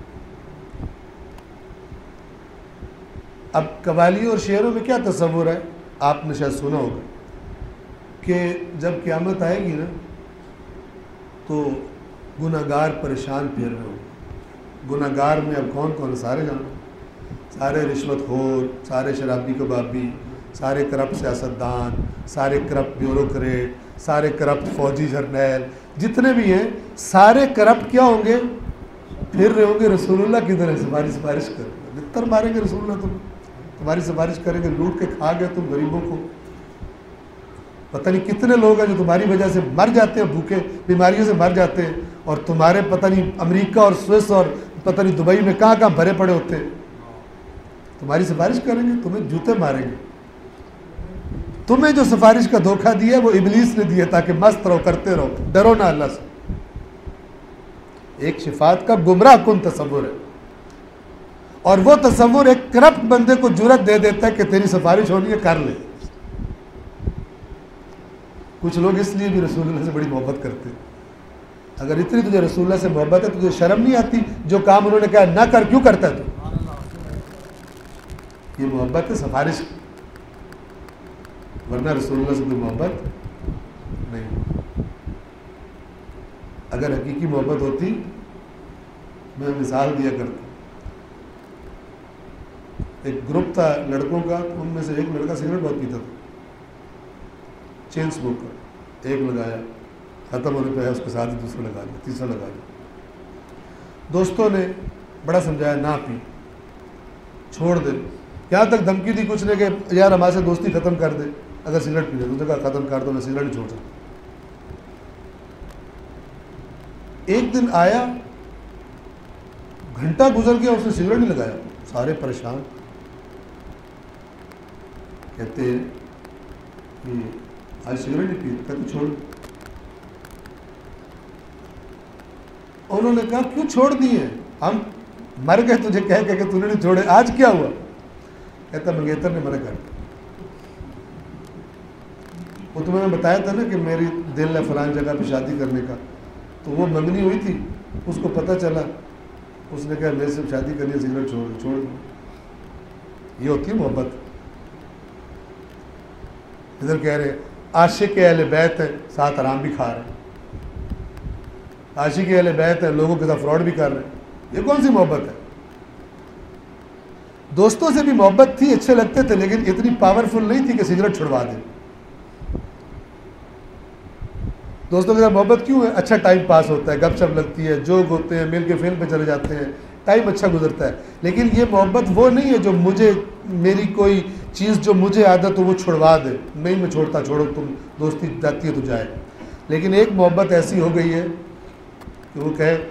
اب قوالیوں اور شعروں میں کیا تصور ہے؟ آپ نے شاید سنا ہوگا کہ جب قیامت آئے گی نا تو گناہگار پریشان پھر رہے ہوں. گناہگار میں اب کون کون؟ سارے جانو, سارے رشوت خور, سارے شرابی کبابی, سارے کرپٹ سیاستدان, سارے کرپٹ بیوروکریٹ, سارے کرپٹ فوجی جرنیل, جتنے بھی ہیں سارے کرپٹ کیا ہوں گے؟ پھر رہے ہوں گے رسول اللہ کی طرح سفارش کریں گے. بہتر ماریں گے رسول اللہ, تمہاری سفارش کریں گے. لوٹ کے کھا گئے تم غریبوں کو. پتہ نہیں کتنے لوگ ہیں جو تمہاری وجہ سے مر جاتے ہیں, بھوکے بیماریوں سے مر جاتے ہیں, اور تمہارے پتہ نہیں امریکہ اور سوئس اور پتہ نہیں دبئی میں کہاں بھرے پڑے ہوتے ہیں. تمہاری سفارش کریں گے, تمہیں جوتے ماریں گے. تمہیں جو سفارش کا دھوکہ دیا وہ ابلیس نے دیا تاکہ مست رہو, کرتے رہو, ڈرو نہ اللہ سے. ایک شفاعت کا گمراہ کن تصور ہے, اور وہ تصور ایک کرپٹ بندے کو جرأت دے دیتا ہے کہ تیری سفارش ہونی ہے, کر لے. کچھ لوگ اس لیے بھی رسول اللہ سے بڑی محبت کرتے ہیں. اگر اتنی تجھے رسول اللہ سے محبت ہے, تجھے شرم نہیں آتی جو کام انہوں نے کہا نہ کر, کیوں کرتا ہے تو؟ یہ محبت ہے سفارش, ورنہ رسول اللہ سے کوئی محبت نہیں. اگر حقیقی محبت ہوتی, میں مثال دیا کرتا, ایک گروپ تھا لڑکوں کا, ان میں سے ایک لڑکا سگریٹ بہت پیتا تھا, چین سموکر. ایک لگایا, ختم ہونے پہ اس کے ساتھ ہی دوسرا لگا لیا, تیسرا لگا لیا. دوستوں نے بڑا سمجھایا نہ پی, چھوڑ دے. یہاں تک دھمکی دی کچھ نے کہ یار ہمارے سے دوستی ختم کر دے اگر سگریٹ پی لے. اس نے کہا ختم کر دو, میں سگریٹ نہیں چھوڑ سکتا. ایک دن آیا, گھنٹہ گزر گیا, اس نے سگریٹ نہیں لگایا. سارے پریشان, کہتے ہیں کہ آج سگریٹ نہیں پی. کہتے چھوڑ. انہوں نے کہا کیوں چھوڑ دیے؟ ہم مر گئے تجھے کہہ کہ تو نے نہیں چھوڑے, آج کیا ہوا؟ کہتا منگیتر نے منع کر. وہ تمہیں میں بتایا تھا نا کہ میری دل ہے فلان جگہ پہ شادی کرنے کا, تو وہ منگنی ہوئی تھی, اس کو پتہ چلا, اس نے کہا میرے سے شادی کرنی ہے, سگریٹ چھوڑ دو. یہ ہوتی ہے محبت. ادھر کہہ رہے عاشق اہل بیت ہے, ساتھ آرام بھی کھا رہے ہیں. عاشق اہل بیت ہے, لوگوں کے ساتھ فراڈ بھی کر رہے ہیں. یہ کون سی محبت ہے؟ دوستوں سے بھی محبت تھی, اچھے لگتے تھے, لیکن اتنی پاورفل نہیں تھی کہ سگریٹ چھڑوا دیں. دوستوں کے ساتھ محبت کیوں ہے؟ اچھا ٹائم پاس ہوتا ہے, گپ شپ لگتی ہے, جوک ہوتے ہیں, مل کے فلم پہ چلے جاتے ہیں, ٹائم اچھا گزرتا ہے. لیکن یہ محبت وہ نہیں ہے جو مجھے, میری کوئی چیز جو مجھے عادت ہو وہ چھڑوا دے. نہیں میں چھوڑتا, چھوڑو تم, دوستی جاتی ہے تو جائے. لیکن ایک محبت ایسی ہو گئی ہے کہ وہ کہے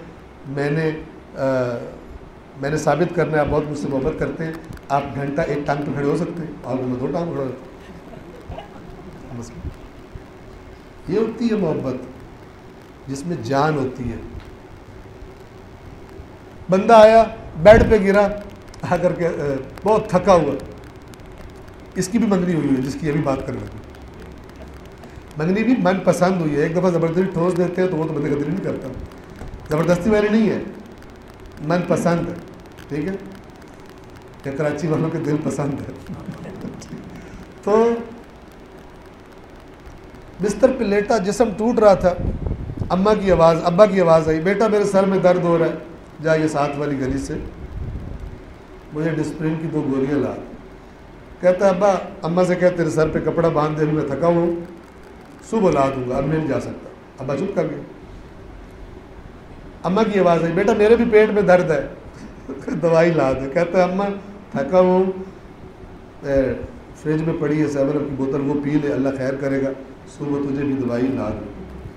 میں نے ثابت کرنا ہے آپ بہت مجھ سے محبت کرتے ہیں, آپ گھنٹہ ایک ٹانگ پہ کھڑے ہو سکتے ہیں اور میں 2 ٹانگ کھڑا ہوتا. یہ ہوتی ہے محبت جس میں جان ہوتی ہے. بندہ آیا, بیڈ پہ گرا آ کر کے, بہت تھکا ہوا. اس کی بھی منگنی ہوئی ہے جس کی ابھی بات کر رہے ہیں. منگنی بھی من پسند ہوئی ہے. ایک دفعہ زبردستی ٹھوس دیتے ہیں تو وہ تو بندے کا دل نہیں کرتا. زبردستی والی نہیں ہے, من پسند ہے. ٹھیک ہے, کہ کراچی والوں کے دل پسند ہے. تو بستر پہ لیٹا, جسم ٹوٹ رہا تھا, ابا کی آواز آئی, بیٹا میرے سر میں درد ہو رہا ہے, جا یہ ساتھ والی گلی سے مجھے ڈسپرین کی 2 گولیاں لا. کہتا ہے ابا, اماں سے کہتے تیرے سر پہ کپڑا باندھ دے, میں تھکا ہوں, صبح لا دوں گا, اب میں نہیں جا سکتا. ابا چپ کر گیا. اماں کی آواز آئی, بیٹا میرے بھی پیٹ میں درد ہے, دوائی لا دے. کہتا ہے اماں تھکا ہوں, فریج میں پڑی ہے 7 اپ کی بوتل, وہ پی لے, اللہ خیر کرے گا, صبح تجھے بھی دوائی لا دوں.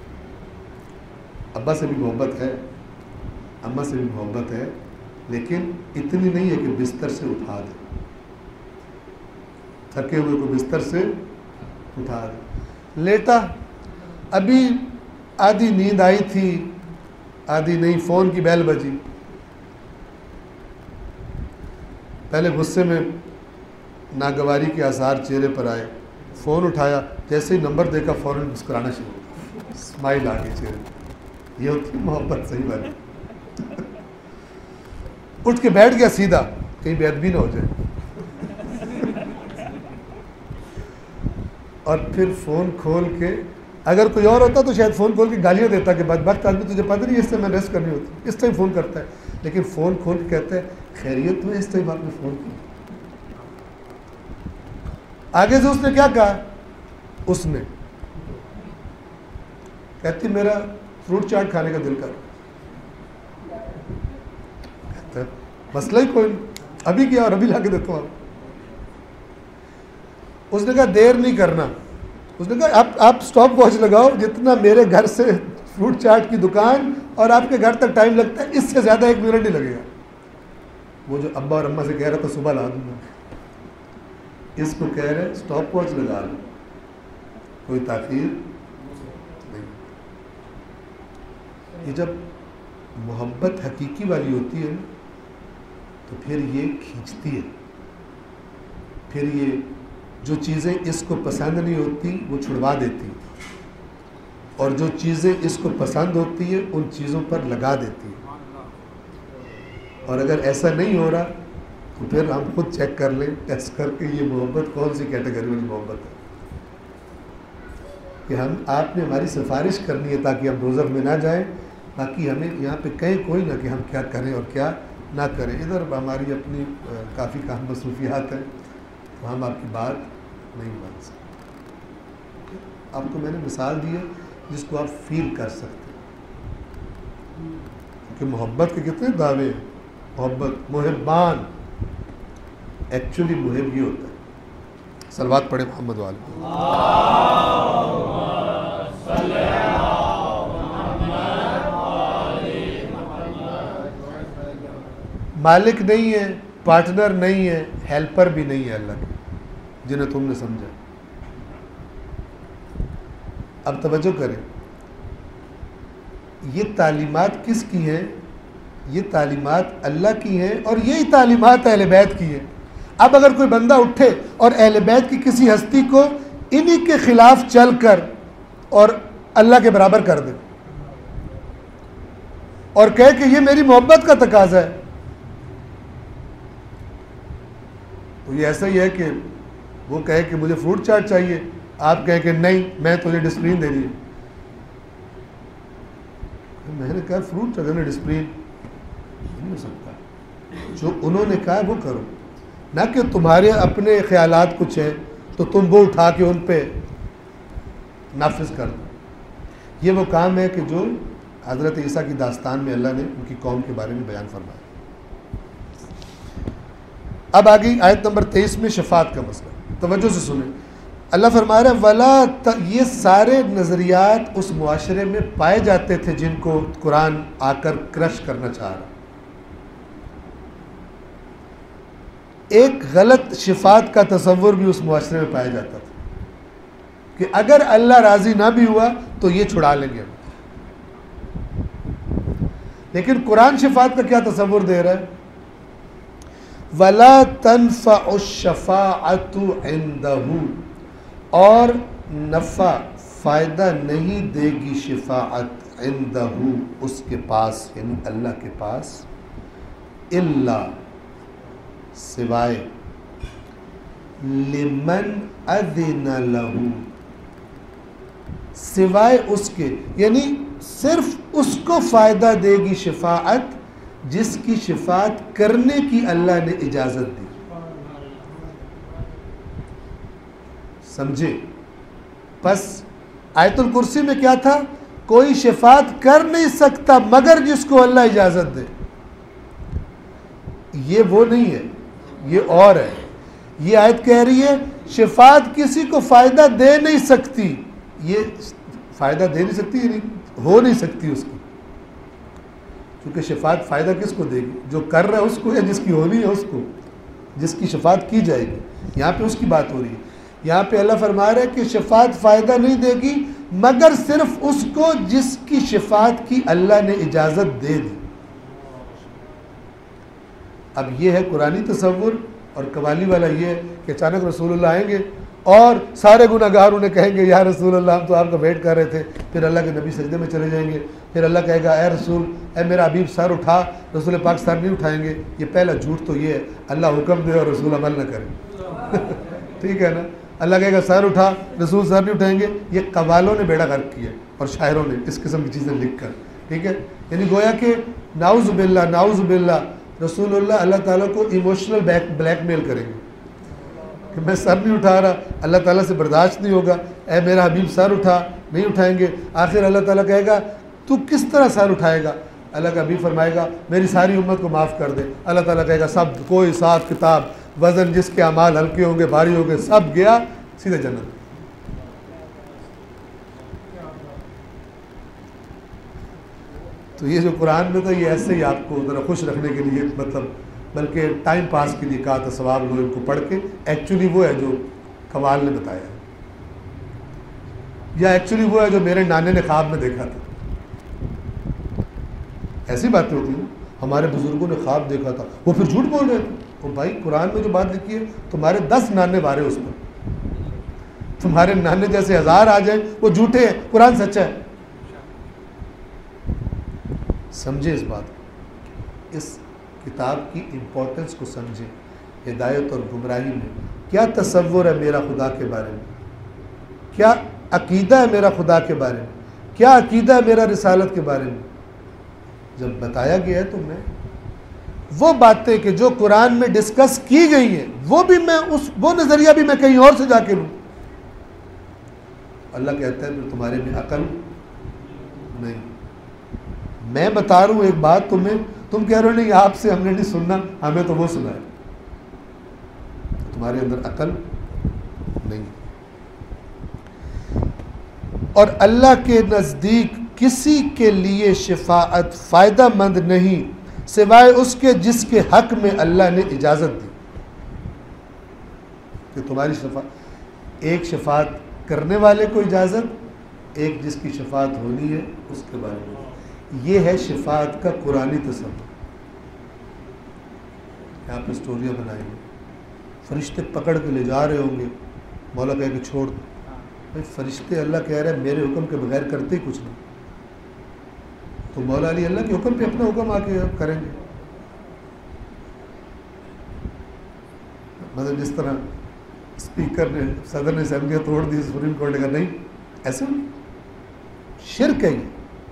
ابا سے بھی محبت ہے, اماں سے بھی محبت ہے, لیکن اتنی نہیں ہے کہ بستر سے اٹھا دے, تھکے ہوئے کو بستر سے اٹھا دے. لیٹا, ابھی آدھی نیند آئی تھی, آدھی نہیں, فون کی بیل بجی. پہلے غصے میں ناگواری کے آثار چہرے پر آئے, فون اٹھایا, جیسے ہی نمبر دیکھا فوراً مسکرانا شروع, اسمائل آ گئی چہرے. یہ ہوتی محبت صحیح والی. اٹھ کے بیٹھ گیا سیدھا, کہیں بے ادبی نہ ہو جائے. اور پھر فون کھول کے, اگر کوئی اور ہوتا تو شاید فون کھول کے گالیاں دیتا کہ بدبخت آدمی, تجھے پتہ نہیں اس سے میں ریسٹ کرنی ہوتی, اس ٹائم فون کرتا ہے. لیکن فون کھول کے کہتا ہے خیریت میں, اس ٹائم آپ نے فون کیا. آگے سے اس نے کیا کہا, اس نے کہتی میرا فروٹ چاٹ کھانے کا دل کر. کہتا ہے مسئلہ ہی کوئی نہیں, ابھی کیا اور ابھی لا کے دیتا ہوں. اس نے کہا دیر نہیں کرنا, اس نے کہا آپ اسٹاپ واچ لگاؤ, جتنا میرے گھر سے فروٹ چاٹ کی دکان اور آپ کے گھر تک ٹائم لگتا ہے, اس سے زیادہ 1 منٹ نہیں لگے گا. وہ جو ابا اور اماں سے کہہ رہا تھا صبح لا دوں گا, اس کو کہہ رہے اسٹاپ واچ لگا لو, کوئی تاخیر نہیں. یہ جب محبت حقیقی والی ہوتی ہے تو پھر یہ کھینچتی ہے, پھر یہ جو چیزیں اس کو پسند نہیں ہوتی وہ چھڑوا دیتی, اور جو چیزیں اس کو پسند ہوتی ہیں ان چیزوں پر لگا دیتی ہے. اور اگر ایسا نہیں ہو رہا تو پھر ہم خود چیک کر لیں ٹیسٹ کر کے, یہ محبت کون سی کیٹیگری والی محبت ہے. کہ آپ نے ہماری سفارش کرنی ہے تاکہ ہم دوزخ میں نہ جائیں, باقی ہمیں یہاں پہ کہیں کوئی نہ کہ ہم کیا کریں اور کیا نہ کریں. ادھر ہماری اپنی کافی کام مصروفیات ہیں, تو ہم آپ کی بات نہیں مان سکتے. آپ کو میں نے مثال دی ہے جس کو آپ فیل کر سکتے ہیں, کہ محبت کے کتنے دعوے ہیں. محبت, محبان, ایکچولی محب یہ ہوتا ہے. صلوات پڑھے محمد والے. مالک نہیں ہے, پارٹنر نہیں ہے, ہیلپر بھی نہیں ہے اللہ کے, جنہیں تم نے سمجھا. اب توجہ کریں, یہ تعلیمات کس کی ہیں؟ یہ تعلیمات اللہ کی ہیں, اور یہی تعلیمات اہل بیت کی ہیں. اب اگر کوئی بندہ اٹھے اور اہل بیت کی کسی ہستی کو انہی کے خلاف چل کر اور اللہ کے برابر کر دے اور کہے کہ یہ میری محبت کا تقاضا ہے, تو یہ ایسا ہی ہے کہ وہ کہے کہ مجھے فروٹ چاٹ چاہیے, آپ کہیں کہ نہیں میں تجھے ڈسپلین دے دی. میں نے کہا فروٹ چاٹ نے ڈسپلین نہیں ہو سکتا, جو انہوں نے کہا وہ کرو, نہ کہ تمہارے اپنے خیالات کچھ ہیں تو تم وہ اٹھا کے ان پہ نافذ کر دو. یہ وہ کام ہے کہ جو حضرت عیسیٰ کی داستان میں اللہ نے ان کی قوم کے بارے میں بیان فرمایا. اب آگئی آیت نمبر 23 میں شفاعت کا مسئلہ, توجہ سے سنیں. اللہ فرما رہا ہے ولا, یہ سارے نظریات اس معاشرے میں پائے جاتے تھے جن کو قرآن آ کر کرش کرنا چاہ رہا. ایک غلط شفاعت کا تصور بھی اس معاشرے میں پایا جاتا تھا کہ اگر اللہ راضی نہ بھی ہوا تو یہ چھڑا لیں گے ہم. لیکن قرآن شفاعت کا کیا تصور دے رہا ہے؟ وَلَا تَنْفَعُ الشَّفَاعَةُ عِنْدَهُ, اور نفع فائدہ نہیں دے گی شفاعت عِنْدَهُ اس کے پاس, یعنی اللہ کے پاس, إِلَّا سوائے لمن اذن له, سوائے اس کے, یعنی صرف اس کو فائدہ دے گی شفاعت جس کی شفاعت کرنے کی اللہ نے اجازت دی. سمجھے؟ پس آیت الکرسی میں کیا تھا؟ کوئی شفاعت کر نہیں سکتا مگر جس کو اللہ اجازت دے. یہ وہ نہیں ہے، یہ اور ہے. یہ آیت کہہ رہی ہے شفاعت کسی کو فائدہ دے نہیں سکتی. یہ فائدہ دے نہیں سکتی یعنی ہو نہیں سکتی اس کی، کیونکہ شفاعت فائدہ کس کو دے گی؟ جو کر رہا ہے اس کو، یا جس کی ہونی ہے اس کو، جس کی شفاعت کی جائے گی. یہاں پہ اس کی بات ہو رہی ہے. یہاں پہ اللہ فرما رہا ہے کہ شفاعت فائدہ نہیں دے گی مگر صرف اس کو جس کی شفاعت کی اللہ نے اجازت دے دی. اب یہ ہے قرآنی تصور. اور قوالی والا یہ ہے کہ اچانک رسول اللہ آئیں گے اور سارے گناہ گار انہیں کہیں گے یا رسول اللہ ہم تو آپ کا ویٹ کر رہے تھے. پھر اللہ کے نبی سجدے میں چلے جائیں گے. پھر اللہ کہے گا اے رسول، اے میرا حبیب سر اٹھا. رسول پاک سر نہیں اٹھائیں گے. یہ پہلا جھوٹ تو یہ ہے اللہ حکم دے اور رسول عمل نہ کرے. ٹھیک ہے نا؟ اللہ کہے گا سر اٹھا، رسول سر نہیں اٹھائیں گے. یہ قوالوں نے بیڑا غرق کیا اور شاعروں نے اس قسم کی چیزیں لکھ کر. ٹھیک ہے؟ یعنی گویا کہ نعوذ باللہ نعوذ باللہ رسول اللہ تعالیٰ کو ایموشنل بلیک میل کریں گے کہ میں سر نہیں اٹھا رہا. اللہ تعالیٰ سے برداشت نہیں ہوگا. اے میرا حبیب سر اٹھا، نہیں اٹھائیں گے. آخر اللہ تعالیٰ کہے گا تو کس طرح سر اٹھائے گا؟ اللہ کا حبیب فرمائے گا میری ساری امت کو معاف کر دے. اللہ تعالیٰ کہے گا سب کوئی صاف کتاب، وزن جس کے اعمال ہلکے ہوں گے بھاری ہوں گے سب گیا سیدھے جنت. تو یہ جو قرآن میں تھا یہ ایسے ہی آپ کو ذرا خوش رکھنے کے لیے، مطلب بلکہ ٹائم پاس کے لیے کہا تھا ثواب لو ان کو پڑھ کے. ایکچولی وہ ہے جو قوال نے بتایا ہے، یا ایکچولی وہ ہے جو میرے نانے نے خواب میں دیکھا تھا. ایسی باتیں ہوتی ہیں. ہمارے بزرگوں نے خواب دیکھا تھا وہ پھر جھوٹ بول رہے تھے. اور بھائی قرآن میں جو بات لکھی ہے تمہارے 10 نانے وارے اس پر، تمہارے نانے جیسے 1000 آ جائیں وہ جھوٹے ہیں، قرآن سچا ہے. سمجھے اس بات کو، اس کتاب کی امپورٹنس کو سمجھیں. ہدایت اور گمراہی میں کیا تصور ہے میرا خدا کے بارے میں، کیا عقیدہ ہے میرا خدا کے بارے میں، کیا عقیدہ ہے میرا رسالت کے بارے میں. جب بتایا گیا ہے تو میں وہ باتیں کہ جو قرآن میں ڈسکس کی گئی ہیں وہ بھی میں وہ نظریہ بھی میں کہیں اور سے جا کے لوں. اللہ کہتا ہے پھر تمہارے میں عقل نہیں. میں بتا رہا ہوں ایک بات تمہیں، تم کہہ رہے ہو نہیں آپ سے ہم نے نہیں سننا، ہمیں تو وہ سنا ہے. تمہارے اندر عقل نہیں. اور اللہ کے نزدیک کسی کے لیے شفاعت فائدہ مند نہیں سوائے اس کے جس کے حق میں اللہ نے اجازت دی. کہ تمہاری شفاعت، ایک شفاعت کرنے والے کو اجازت، ایک جس کی شفاعت ہونی ہے اس کے بارے میں. یہ ہے شفاعت کا قرآنی تصور. یہاں پہ اسٹوریاں بنائی ہیں، فرشتے پکڑ کے لے جا رہے ہوں گے، مولا کہے کہ چھوڑ دو. بھائی فرشتے اللہ کہہ رہے ہیں میرے حکم کے بغیر کرتے ہی کچھ نہیں، تو مولا علی اللہ کے حکم پہ اپنا حکم آ کے کریں گے. مطلب جس طرح اسپیکر نے، صدر نے اسمبلیاں توڑ دی، سپریم کورٹ نے کہا نہیں، ایسے نہیں. شرک ہے یہ.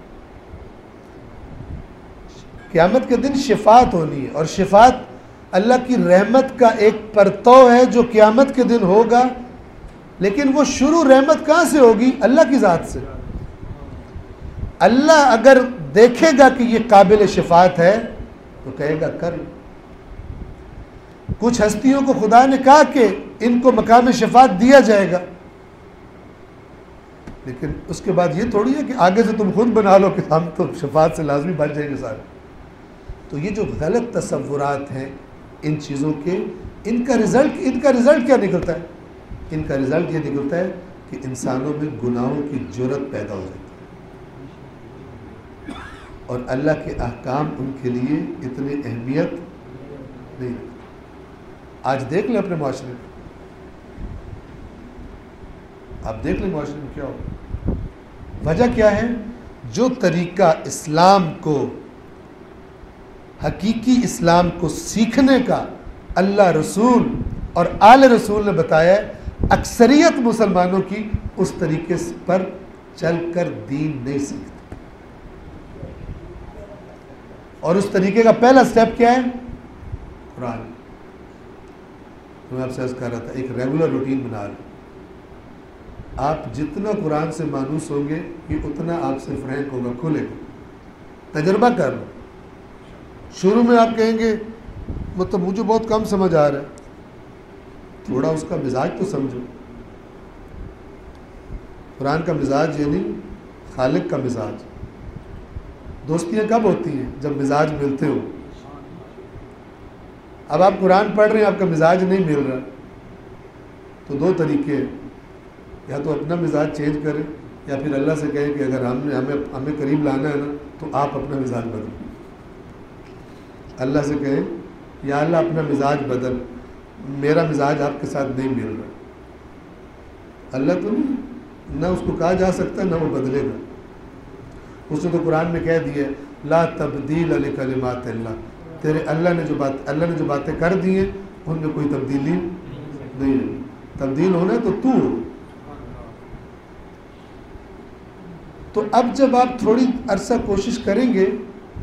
قیامت کے دن شفاعت ہونی ہے، اور شفاعت اللہ کی رحمت کا ایک پرتو ہے جو قیامت کے دن ہوگا. لیکن وہ شروع رحمت کہاں سے ہوگی؟ اللہ کی ذات سے. اللہ اگر دیکھے گا کہ یہ قابل شفاعت ہے تو کہے گا کر. کچھ ہستیوں کو خدا نے کہا کہ ان کو مقام شفاعت دیا جائے گا، لیکن اس کے بعد یہ تھوڑی ہے کہ آگے سے تم خود بنا لو کہ ہم تو شفاعت سے لازمی بچ جائیں گے سارے. تو یہ جو غلط تصورات ہیں ان چیزوں کے، ان کا رزلٹ کیا نکلتا ہے؟ ان کا رزلٹ یہ نکلتا ہے کہ انسانوں میں گناہوں کی جرت پیدا ہو جاتی ہے، اور اللہ کے احکام ان کے لیے اتنی اہمیت نہیں رکھتے. آج دیکھ لیں اپنے معاشرے میں، آپ دیکھ لیں معاشرے میں کیا ہو. وجہ کیا ہے؟ جو طریقہ اسلام کو، حقیقی اسلام کو سیکھنے کا اللہ رسول اور آل رسول نے بتایا ہے، اکثریت مسلمانوں کی اس طریقے پر چل کر دین نہیں سیکھتے. اور اس طریقے کا پہلا سٹیپ کیا ہے؟ قرآن. میں آپ سے عرض کر رہا تھا ایک ریگولر روٹین بنا لیں. آپ جتنا قرآن سے مانوس ہوں گے یہ اتنا آپ سے فرینک ہوگا, کھلے گا. تجربہ کر لو. شروع میں آپ کہیں گے مطلب مجھے بہت کم سمجھ آ رہا ہے, تھوڑا اس کا مزاج تو سمجھو. قرآن کا مزاج یہ نہیں, خالق کا مزاج. دوستیاں کب ہوتی ہیں؟ جب مزاج ملتے ہو. اب آپ قرآن پڑھ رہے ہیں, آپ کا مزاج نہیں مل رہا, تو دو طریقے ہیں, یا تو اپنا مزاج چینج کریں یا پھر اللہ سے کہیں کہ اگر ہمیں قریب لانا ہے نا تو آپ اپنا مزاج بدلیں. اللہ سے کہیں یا اللہ اپنا مزاج بدل, میرا مزاج آپ کے ساتھ نہیں مل رہا. اللہ تو نہیں, نہ اس کو کہا جا سکتا نہ وہ بدلے گا. اس نے تو قرآن میں کہہ دیا لا تبدیل لکلمات اللہ, تیرے اللہ نے جو باتیں کر دی ہیں ان میں کوئی تبدیلی نہیں ہے. تبدیل ہونا ہے تو تو. تو اب جب آپ تھوڑی عرصہ کوشش کریں گے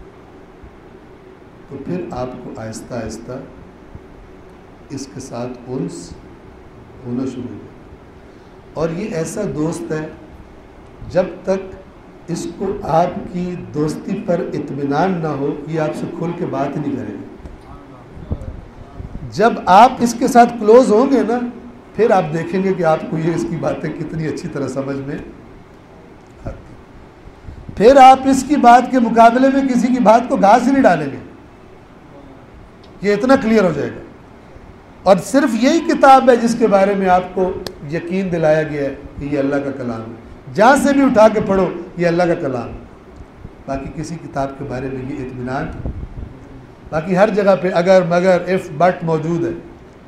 تو پھر آپ کو آہستہ آہستہ اس کے ساتھ انس ہونا شروع ہو. اور یہ ایسا دوست ہے جب تک اس کو آپ کی دوستی پر اطمینان نہ ہو یہ آپ سے کھل کے بات نہیں کرے گا. جب آپ اس کے ساتھ کلوز ہوں گے نا پھر آپ دیکھیں گے کہ آپ کو یہ اس کی باتیں کتنی اچھی طرح سمجھ میں آتی. پھر آپ اس کی بات کے مقابلے میں کسی کی بات کو گھاس ہی نہیں ڈالیں گے, یہ اتنا کلیئر ہو جائے گا. اور صرف یہی کتاب ہے جس کے بارے میں آپ کو یقین دلایا گیا ہے کہ یہ اللہ کا کلام ہے. جہاں سے بھی اٹھا کے پڑھو یہ اللہ کا کلام. باقی کسی کتاب کے بارے میں یہ اطمینان, باقی ہر جگہ پہ اگر مگر اف بٹ موجود ہے.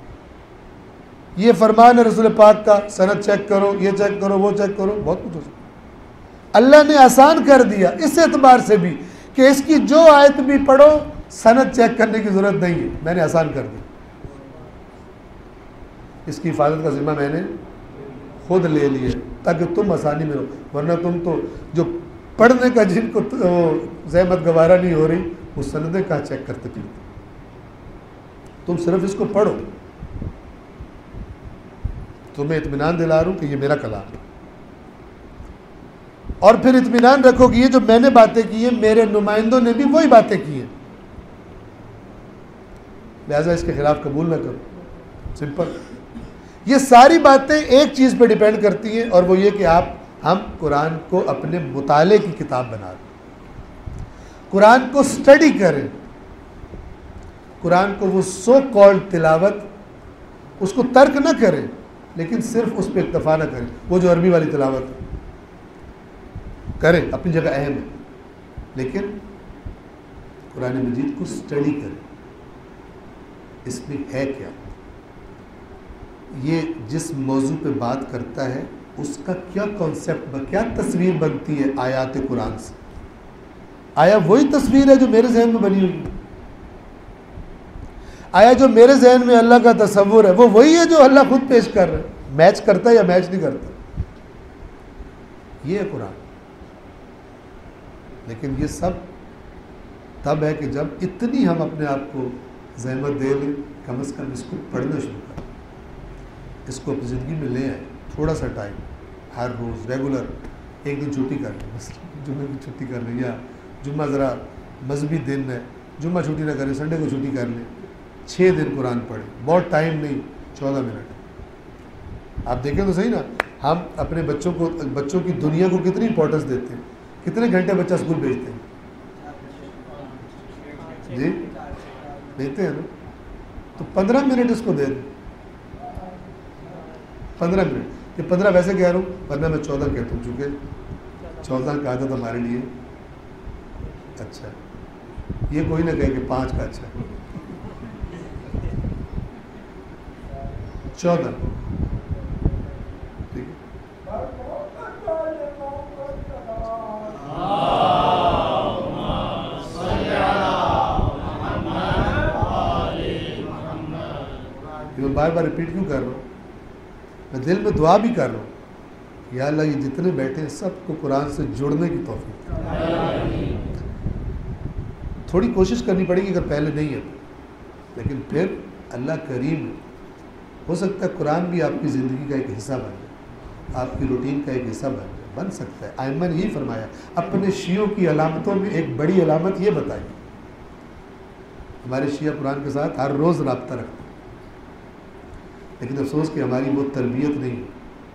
یہ فرمان ہے رسول پاک کا, سند چیک کرو, یہ چیک کرو, وہ چیک کرو, بہت کچھ ہو سکتا. اللہ نے آسان کر دیا اس اعتبار سے بھی کہ اس کی جو آیت بھی پڑھو سند چیک کرنے کی ضرورت نہیں ہے, میں نے آسان کر دی. اس کی حفاظت کا ذمہ میں نے خود لے لیے تاکہ تم آسانی میں ہو. ورنہ تم تو جو پڑھنے کا جن کو زحمت گوارا نہیں ہو رہی وہ سندیں کہاں چیک کرتے پھرتے. تم صرف اس کو پڑھو. تمہیں اطمینان دلا رہا ہوں کہ یہ میرا کلام ہے. اور پھر اطمینان رکھو کہ یہ جو میں نے باتیں کی ہیں میرے نمائندوں نے بھی وہی باتیں کی ہیں, لہذا اس کے خلاف قبول نہ کرو. سمپل. یہ ساری باتیں ایک چیز پہ ڈیپینڈ کرتی ہیں اور وہ یہ کہ ہم قرآن کو اپنے مطالعے کی کتاب بنا دیں, قرآن کو سٹڈی کریں, قرآن کو وہ سو کالڈ تلاوت اس کو ترک نہ کریں لیکن صرف اس پہ اکتفا نہ کریں. وہ جو عربی والی تلاوت کریں اپنی جگہ اہم ہے, لیکن قرآن مجید کو سٹڈی کریں, اس میں ہے کیا, یہ جس موضوع پہ بات کرتا ہے اس کا کیا کانسیپٹ, کیا تصویر بنتی ہے آیات قرآن سے. آیا وہی تصویر ہے جو میرے ذہن میں بنی ہوئی؟ آیا جو میرے ذہن میں اللہ کا تصور ہے وہ وہی ہے جو اللہ خود پیش کر رہا ہے؟ میچ کرتا ہے یا میچ نہیں کرتا؟ یہ ہے قرآن. لیکن یہ سب تب ہے کہ جب اتنی ہم اپنے آپ کو زحمت دے لیں, کم از کم اس کو پڑھنا شروع کریں, اس کو اپنی زندگی میں لے آئیں. تھوڑا سا ٹائم ہر روز ریگولر, ایک دن چھٹی کر لیں, بس جمعے کی چھٹی کر لیں, یا جمعہ ذرا مذہبی دن ہے جمعہ چھٹی نہ کریں, سنڈے کو چھٹی کر لیں. 6 دن قرآن پڑھیں, بہت ٹائم نہیں, 14 منٹ. آپ دیکھیں تو صحیح نا, ہم اپنے بچوں کی دنیا کو کتنی امپورٹنس دیتے ہیں. کتنے گھنٹے بچہ اسکول بھیجتے ہیں جی؟ دیتے ہیں نا. تو 15 منٹ اس کو دے دیں, 15 منٹ. یہ 15 ویسے کہہ رہا ہوں ورنہ میں 14 کہتا ہوں, چونکہ 14 کا عادت ہمارے لیے اچھا ہے. یہ کوئی نہ کہے کہ 5 کا اچھا ہے. 14 ٹھیک ہے. میں بار بار ریپیٹ کیوں کر رہا ہوں؟ میں دل میں دعا بھی کر رہا ہوں, یا اللہ یہ جتنے بیٹھے ہیں سب کو قرآن سے جڑنے کی توفیق. تھوڑی کوشش کرنی پڑے گی اگر پہلے نہیں ہے، لیکن پھر اللہ کریم ہے، ہو سکتا ہے قرآن بھی آپ کی زندگی کا ایک حصہ بن جائے، آپ کی روٹین کا ایک حصہ بن سکتا ہے۔ ائمہ نے یہی فرمایا، اپنے شیعوں کی علامتوں میں ایک بڑی علامت یہ بتائی، ہمارے شیعہ قرآن کے ساتھ ہر روز رابطہ رکھتے ہیں، لیکن افسوس کہ ہماری وہ تربیت نہیں ہے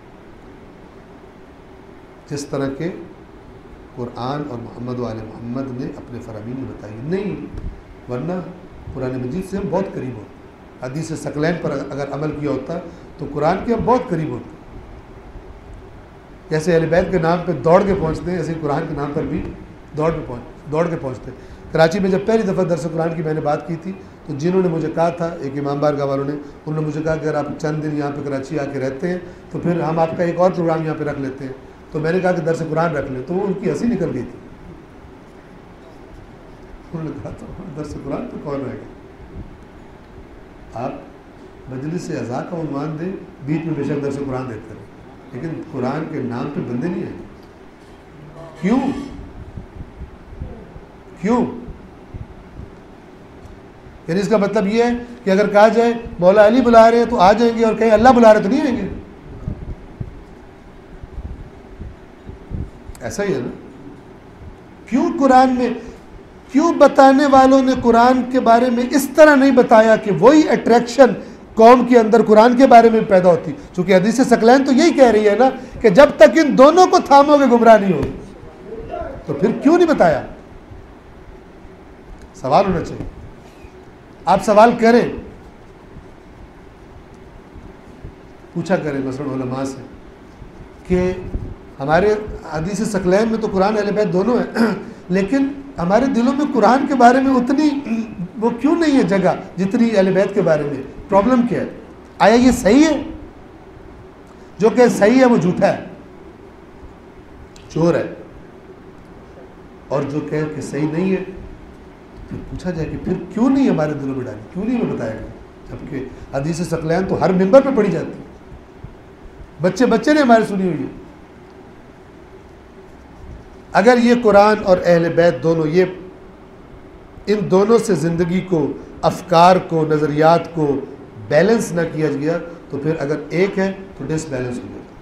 جس طرح کے قرآن اور محمد و آل محمد نے اپنے فرامین میں بتائی نہیں، ورنہ قرآن مجید سے ہم بہت قریب ہوتے، حدیث ثقلین پر اگر عمل کیا ہوتا تو قرآن کے ہم بہت قریب ہوتے، جیسے اہل بیت کے نام پہ دوڑ کے پہنچتے ہیں، ایسے قرآن کے نام پر بھی دوڑ کے پہنچتے ہیں۔ کراچی میں جب پہلی دفعہ درس قرآن کی میں نے بات کی تھی تو جنہوں نے مجھے کہا تھا، ایک امام بارگاہ والوں نے، انہوں نے مجھے کہا کہ اگر آپ چند دن یہاں پہ کراچی آ کے رہتے ہیں تو پھر ہم آپ کا ایک اور پروگرام یہاں پہ رکھ لیتے ہیں، تو میں نے کہا کہ درس قرآن رکھ لیں، تو وہ ان کی ہنسی نکل گئی تھی، انہوں نے کہا تو درس قرآن تو کون رہے گا، آپ مجلس اعزاء کا عنوان دیں، بیچ میں بے شک درس قرآن دیتے رہے، لیکن قرآن کے نام پہ بندے نہیں آئیں گے۔ کیوں؟ یعنی اس کا مطلب یہ ہے کہ اگر کہا جائے مولا علی بلا رہے ہیں تو آ جائیں گے، اور کہیں اللہ بلا رہے تو نہیں آئیں گے، ایسا ہی ہے نا؟ کیوں قرآن میں، کیوں بتانے والوں نے قرآن کے بارے میں اس طرح نہیں بتایا کہ وہی اٹریکشن قوم کے اندر قرآن کے بارے میں پیدا ہوتی؟ چونکہ حدیث ثقلین تو یہی کہہ رہی ہے نا کہ جب تک ان دونوں کو تھامو گے گمراہ نہیں ہوگی، تو پھر کیوں نہیں بتایا؟ سوال ہونا چاہیے، آپ سوال کریں، پوچھا کریں مثلا علماء سے کہ ہمارے حدیث ثقلین میں تو قرآن اہل بیت دونوں ہیں، لیکن ہمارے دلوں میں قرآن کے بارے میں اتنی وہ کیوں نہیں ہے جگہ جتنی اہل بیت کے بارے میں؟ پرابلم کیا ہے؟ آیا یہ صحیح ہے؟ جو کہ صحیح ہے وہ جھوٹا ہے، چور ہے، اور جو کہے کہ صحیح نہیں ہے پھر پوچھا جائے کہ پھر کیوں نہیں ہمارے دلوں میں ڈالی، کیوں نہیں ہمیں بتایا گیا؟ جبکہ حدیث ثقلین تو ہر ممبر پہ پڑھی جاتی ہے، بچے نے ہمارے سنی ہوئی ہے۔ اگر یہ قرآن اور اہل بیت دونوں، یہ ان دونوں سے زندگی کو، افکار کو، نظریات کو بیلنس نہ کیا گیا تو پھر اگر ایک ہے تو ڈس بیلنس ہو جاتا،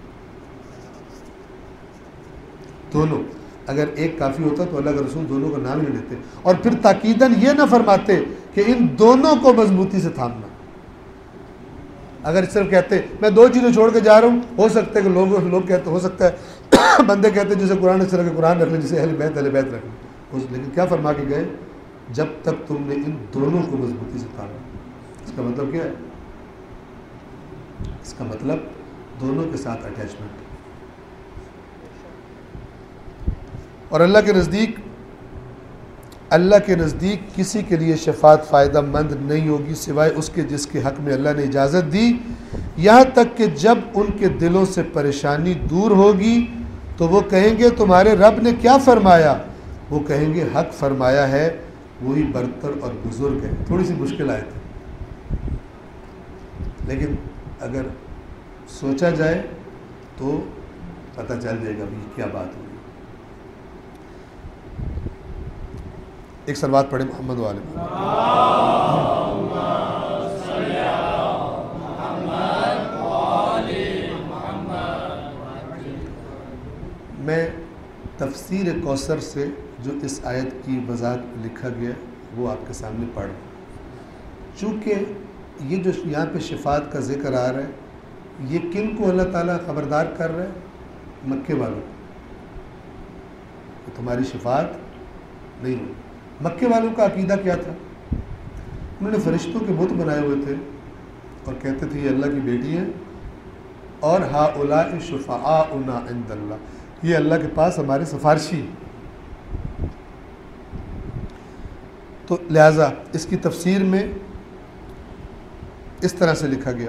دونوں اگر ایک کافی ہوتا تو اللہ کا رسول دونوں کا نام ہی نہیں لیتے، اور پھر تاکیداً یہ نہ فرماتے کہ ان دونوں کو مضبوطی سے تھامنا۔ اگر صرف کہتے میں دو چیزیں چھوڑ کے جا رہا ہوں، ہو سکتا ہے کہ لوگ کہتے، ہو سکتا ہے بندے کہتے ہیں جسے قرآن اس طرح کے قرآن رکھ لیں، جسے اہل بیت رکھ لیں، لیکن کیا فرما کے گئے؟ جب تک تم نے ان دونوں کو مضبوطی سے تھاما۔ اس کا مطلب کیا ہے؟ اس کا مطلب دونوں کے ساتھ اٹیچمنٹ، اور اللہ کے نزدیک کسی کے لیے شفاعت فائدہ مند نہیں ہوگی سوائے اس کے جس کے حق میں اللہ نے اجازت دی، یہاں تک کہ جب ان کے دلوں سے پریشانی دور ہوگی تو وہ کہیں گے تمہارے رب نے کیا فرمایا؟ وہ کہیں گے حق فرمایا ہے، وہی برتر اور بزرگ ہے۔ تھوڑی سی مشکل آیت ہے، لیکن اگر سوچا جائے تو پتہ چل جائے گا بھی کیا بات ہوئی۔ ایک صلوات پڑھیں محمد و آل محمد۔ میں تفسیر کوثر سے جو اس آیت کی وضاحت لکھا گیا وہ آپ کے سامنے پڑھ رہا ہوں۔ چونکہ یہ جو یہاں پہ شفاعت کا ذکر آ رہا ہے، یہ کن کو اللہ تعالیٰ خبردار کر رہا ہے؟ مکے والوں کو، تمہاری شفاعت نہیں ہوئی۔ مکے والوں کا عقیدہ کیا تھا؟ انہوں نے فرشتوں کے بت بنائے ہوئے تھے اور کہتے تھے یہ اللہ کی بیٹی ہیں، اور ہؤلاء شفعاؤنا عند اللہ، یہ اللہ کے پاس ہمارے سفارشی۔ تو لہٰذا اس کی تفسیر میں اس طرح سے لکھا گیا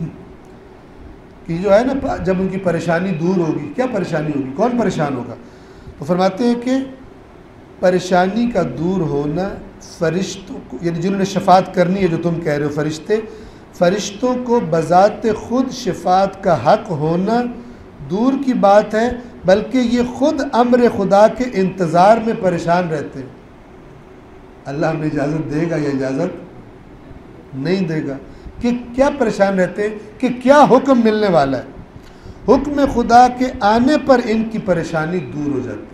کہ جو ہے نا، جب ان کی پریشانی دور ہوگی، کیا پریشانی ہوگی، کون پریشان ہوگا؟ تو فرماتے ہیں کہ پریشانی کا دور ہونا فرشتوں کو، یعنی جنہوں نے شفاعت کرنی ہے جو تم کہہ رہے ہو فرشتوں کو بذات خود شفاعت کا حق ہونا دور کی بات ہے، بلکہ یہ خود امر خدا کے انتظار میں پریشان رہتے ہیں۔ اللہ ہمیں اجازت دے گا یا اجازت نہیں دے گا، کہ کیا پریشان رہتے ہیں کہ کیا حکم ملنے والا ہے. حکم خدا کے آنے پر ان کی پریشانی دور ہو جاتی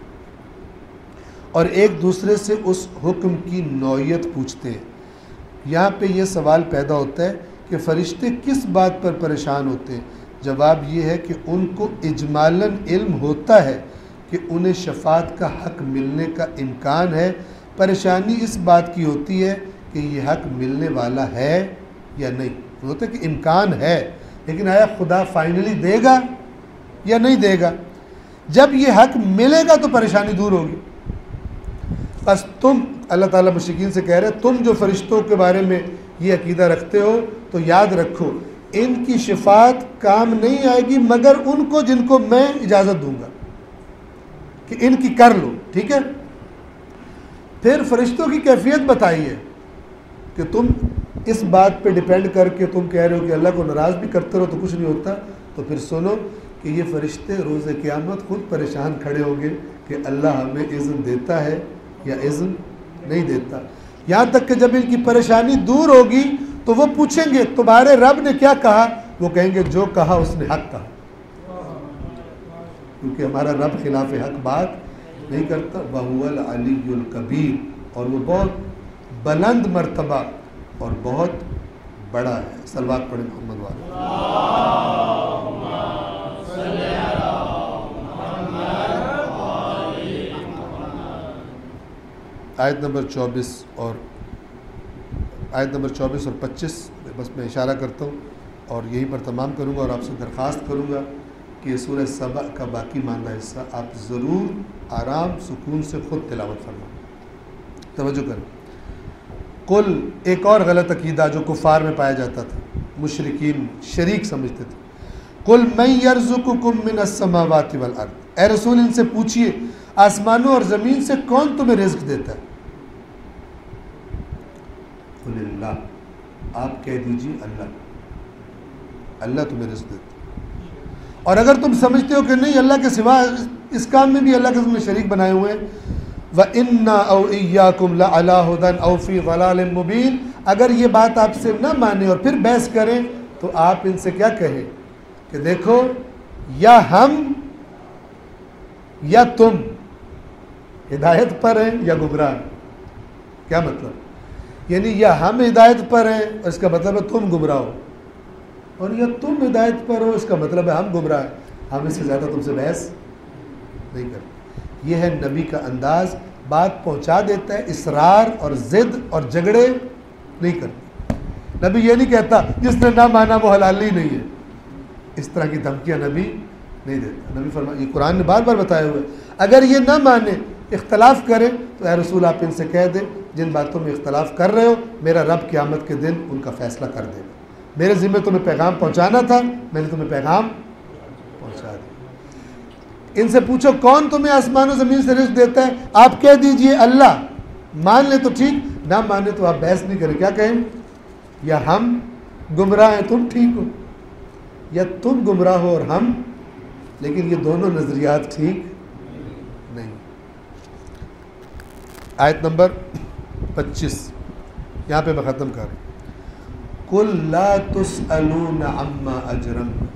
اور ایک دوسرے سے اس حکم کی نوعیت پوچھتے ہیں. یہاں پہ یہ سوال پیدا ہوتا ہے کہ فرشتے کس بات پر پریشان ہوتے ہیں؟ جواب یہ ہے کہ ان کو اجمالاً علم ہوتا ہے کہ انہیں شفاعت کا حق ملنے کا امکان ہے. پریشانی اس بات کی ہوتی ہے کہ یہ حق ملنے والا ہے یا نہیں. ہوتا ہے کہ امکان ہے، لیکن آیا خدا فائنلی دے گا یا نہیں دے گا؟ جب یہ حق ملے گا تو پریشانی دور ہوگی. بس تم، اللہ تعالیٰ مشرکین سے کہہ رہے تم جو فرشتوں کے بارے میں یہ عقیدہ رکھتے ہو تو یاد رکھو ان کی شفاعت کام نہیں آئے گی مگر ان کو جن کو میں اجازت دوں گا کہ ان کی کر لو. ٹھیک ہے؟ پھر فرشتوں کی کیفیت بتائیے کہ تم اس بات پہ ڈیپینڈ کر کے تم کہہ رہے ہو کہ اللہ کو ناراض بھی کرتے رہو تو کچھ نہیں ہوتا. تو پھر سنو کہ یہ فرشتے روز قیامت خود پریشان کھڑے ہوں گے کہ اللہ ہمیں اذن دیتا ہے یا اذن نہیں دیتا. یہاں تک کہ جب ان کی پریشانی دور ہوگی تو وہ پوچھیں گے تمہارے رب نے کیا کہا؟ وہ کہیں گے جو کہا اس نے حق کہا، کیونکہ ہمارا رب خلاف حق بات نہیں کرتا. وَهُوَ الْعَلِيُّ الْكَبِيرُ، اور وہ بہت بلند مرتبہ اور بہت بڑا ہے. صلوات پڑھیں محمد والے. آیت نمبر 24 اور 25 بس میں اشارہ کرتا ہوں اور یہیں پر تمام کروں گا، اور آپ سے درخواست کروں گا کہ یہ سورہ سبا کا باقی ماندہ حصہ آپ ضرور آرام سکون سے خود تلاوت فرمائیں. توجہ کریں. قل، ایک اور غلط عقیدہ جو کفار میں پایا جاتا تھا، مشرکین شریک سمجھتے تھے. قل من یرزقکم من السماوات والارض، اے رسول ان سے پوچھئے آسمانوں اور زمین سے کون تمہیں رزق دیتا ہے؟ قل اللہ، آپ کہہ دیجیے اللہ تمہیں رزق دیتا ہے. اور اگر تم سمجھتے ہو کہ نہیں اللہ کے سوا اس کام میں بھی اللہ کے تم نے شریک بنائے ہوئے ہیں، وَإِنَّا أَوْ إِيَّاكُمْ لَعَلَىٰ هُدًى أَوْ فِي ضَلَالٍ مُبِينٍ، اگر یہ بات آپ سے نہ مانے اور پھر بحث کریں تو آپ ان سے کیا کہیں کہ دیکھو یا ہم یا تم ہدایت پر ہیں یا گمراہ ہیں. کیا مطلب؟ یعنی یا ہم ہدایت پر ہیں اور اس کا مطلب ہے تم گمراہ ہو، اور یا تم ہدایت پر ہو اس کا مطلب ہے ہم گمراہ ہیں. ہم اس سے زیادہ تم سے بحث نہیں کرتے. یہ ہے نبی کا انداز، بات پہنچا دیتا ہے، اصرار اور ضد اور جھگڑے نہیں کرتے. نبی یہ نہیں کہتا جس نے نہ مانا وہ حلال ہی نہیں ہے، اس طرح کی دھمکیاں نبی نہیں دیتا. نبی فرمایا، یہ قرآن نے بار بار بتایا ہوا ہے، اگر یہ نہ مانے اختلاف کریں تو اے رسول آپ ان سے کہہ دیں جن باتوں میں اختلاف کر رہے ہو میرا رب قیامت کے دن ان کا فیصلہ کر دے گا. میرے ذمہ تمہیں پیغام پہنچانا تھا، میں نے تمہیں پیغام پہنچا دیا. ان سے پوچھو کون تمہیں آسمان و زمین سے رزق دیتا ہے؟ آپ کہہ دیجئے اللہ. مان لے تو ٹھیک، نہ مانے تو آپ بحث نہیں کریں. کیا کہیں؟ یا ہم گمراہ ہیں تم ٹھیک ہو، یا تم گمراہ ہو اور ہم، لیکن یہ دونوں نظریات ٹھیک نہیں. آیت نمبر 25 یہاں پہ میں ختم کر رہا ہوں. قُلْ لَا تُسْأَلُونَ عَمَّا أَجْرَمْنَا،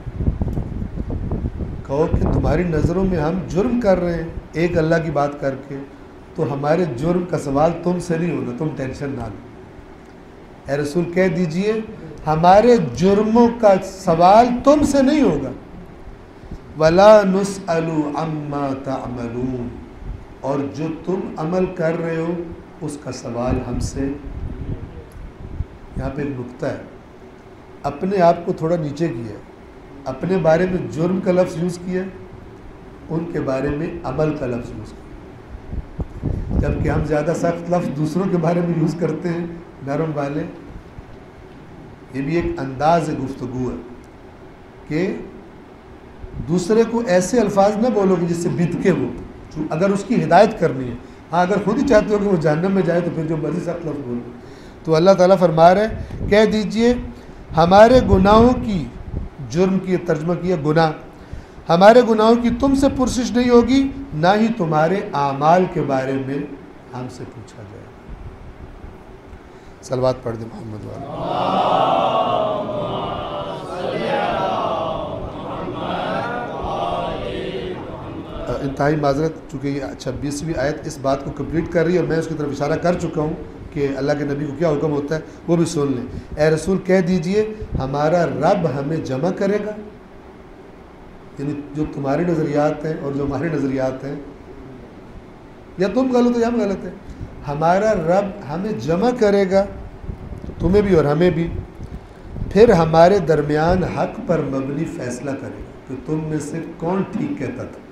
کہو کہ تمہاری نظروں میں ہم جرم کر رہے ہیں ایک اللہ کی بات کر کے، تو ہمارے جرم کا سوال تم سے نہیں ہوگا، تم ٹینشن نہ لو. اے رسول کہہ دیجئے ہمارے جرموں کا سوال تم سے نہیں ہوگا. وَلَا نُسْأَلُ عَمَّا تَعْمَلُونَ، اور جو تم عمل کر رہے ہو اس کا سوال ہم سے. یہاں پہ ایک نکتہ ہے، اپنے آپ کو تھوڑا نیچے کیا ہے، اپنے بارے میں جرم کا لفظ یوز کیا، ان کے بارے میں عمل کا لفظ یوز کیا، جبکہ ہم زیادہ سخت لفظ دوسروں کے بارے میں یوز کرتے ہیں، نرم والے. یہ بھی ایک انداز گفتگو ہے کہ دوسرے کو ایسے الفاظ نہ بولو گے جس سے بدکے ہو، اگر اس کی ہدایت کرنی ہے. ہاں اگر خود ہی چاہتے ہو کہ وہ جہنم میں جائے تو پھر جو مرضی سخت لفظ بولو. تو اللہ تعالیٰ فرما رہے ہیں کہہ دیجئے ہمارے گناہوں کی، جرم کی ترجمہ کیا گناہ، ہمارے گناہوں کی تم سے پرسش نہیں ہوگی، نہ ہی تمہارے اعمال کے بارے میں ہم سے پوچھا جائے. صلوات پڑھ دیں محمد والے. انتہائی معذرت، چونکہ یہ 26ویں آیت اس بات کو کمپلیٹ کر رہی ہے اور میں اس کی طرف اشارہ کر چکا ہوں کہ اللہ کے نبی کو کیا حکم ہوتا ہے، وہ بھی سن لیں. اے رسول کہہ دیجئے ہمارا رب ہمیں جمع کرے گا، یعنی جو تمہارے نظریات ہیں اور جو ہمارے نظریات ہیں، یا تم غلط ہو یا ہم غلط ہیں، ہمارا رب ہمیں جمع کرے گا، تمہیں بھی اور ہمیں بھی، پھر ہمارے درمیان حق پر مبنی فیصلہ کرے گا کہ تم میں سے کون ٹھیک کہتا تھا.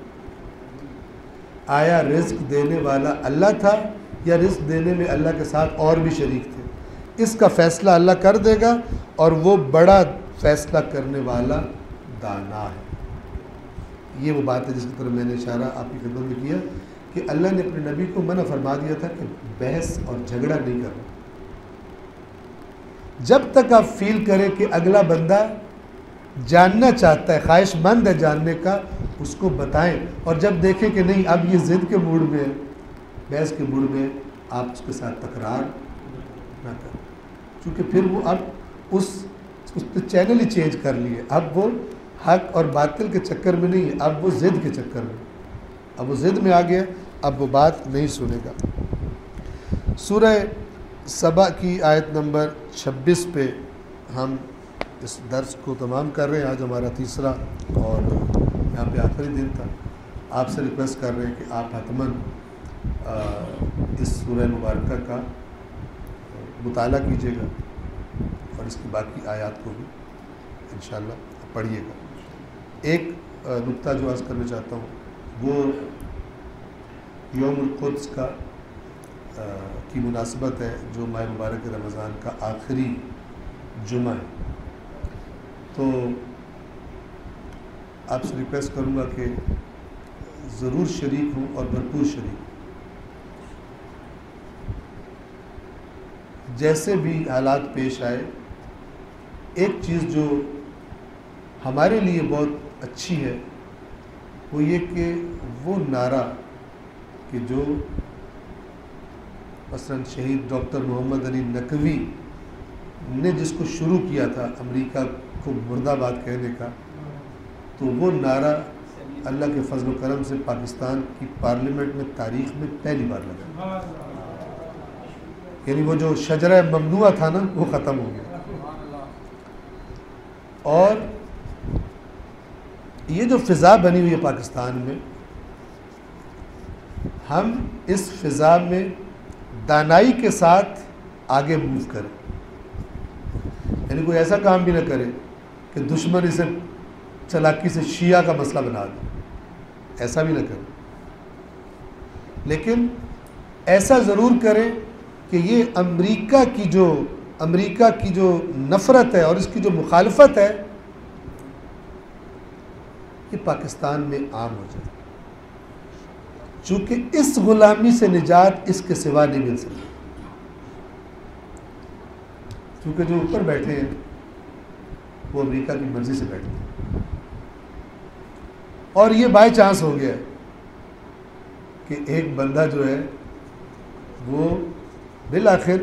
آیا رزق دینے والا اللہ تھا یا رزق دینے میں اللہ کے ساتھ اور بھی شریک تھے؟ اس کا فیصلہ اللہ کر دے گا، اور وہ بڑا فیصلہ کرنے والا دانا ہے. یہ وہ بات ہے جس کی طرف میں نے اشارہ آپ کی خدمت میں کیا کہ اللہ نے اپنے نبی کو منع فرما دیا تھا کہ بحث اور جھگڑا نہیں کرنا. جب تک آپ فیل کریں کہ اگلا بندہ جاننا چاہتا ہے، خواہش مند ہے جاننے کا، اس کو بتائیں، اور جب دیکھیں کہ نہیں اب یہ ضد کے موڈ میں ہے، بحث کے موڈ میں، آپ اس کے ساتھ تکرار نہ کریں، کیونکہ پھر وہ اب اس نے چینل ہی چینج کر لیے. اب وہ حق اور باطل کے چکر میں نہیں ہے، اب وہ ضد کے چکر میں، اب وہ ضد میں آ گیا، اب وہ بات نہیں سنے گا. سورہ سبا کی آیت نمبر 26 پہ ہم اس درس کو تمام کر رہے ہیں. آج ہمارا تیسرا اور یہاں پہ آخری دن تھا. آپ سے ریکویسٹ کر رہے ہیں کہ آپ حتماً اس سورہ مبارکہ کا مطالعہ کیجیے گا اور اس کی باقی آیات کو بھی انشاءاللہ پڑھیے گا. ایک نکتہ جو عرض کرنا چاہتا ہوں وہ یوم القدس کی مناسبت ہے، جو ماہ مبارک رمضان کا آخری جمعہ ہے. تو آپ سے ریکویسٹ کروں گا کہ ضرور شریک ہوں اور بھرپور شریک ہوں. جیسے بھی حالات پیش آئے، ایک چیز جو ہمارے لیے بہت اچھی ہے وہ یہ کہ وہ نعرہ کہ جو مثلا شہید ڈاکٹر محمد علی نقوی نے جس کو شروع کیا تھا امریکہ کو مرد آباد کہنے کا، تو وہ نعرہ اللہ کے فضل و کرم سے پاکستان کی پارلیمنٹ میں تاریخ میں پہلی بار لگا. یعنی وہ جو شجرہ ممنوعہ تھا نا، وہ ختم ہو گیا. اور یہ جو فضا بنی ہوئی ہے پاکستان میں، ہم اس فضا میں دانائی کے ساتھ آگے موو کریں. یعنی کوئی ایسا کام بھی نہ کرے کہ دشمن اسے چلاکی سے شیعہ کا مسئلہ بنا دے، ایسا بھی نہ کرے. لیکن ایسا ضرور کریں کہ یہ امریکہ کی جو نفرت ہے اور اس کی جو مخالفت ہے، یہ پاکستان میں عام ہو جائے، چونکہ اس غلامی سے نجات اس کے سوا نہیں مل سکتی. کیونکہ جو اوپر بیٹھے ہیں وہ امریکہ کی مرضی سے بیٹھے ہیں، اور یہ بائی چانس ہو گیا ہے کہ ایک بندہ جو ہے وہ بالآخر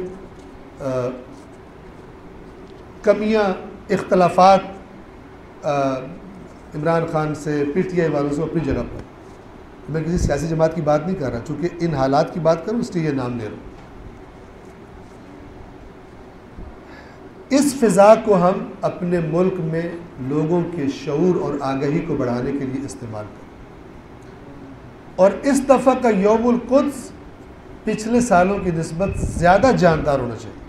کمیاں، اختلافات عمران خان سے، پی ٹی آئی والوں سے اپنی جگہ پر. میں کسی سیاسی جماعت کی بات نہیں کر رہا، چونکہ ان حالات کی بات کروں اس لیے یہ نام لے رہا ہوں. اس فضا کو ہم اپنے ملک میں لوگوں کے شعور اور آگہی کو بڑھانے کے لیے استعمال کریں. اور اس دفعہ کا یوم القدس پچھلے سالوں کی نسبت زیادہ جاندار ہونا چاہیے.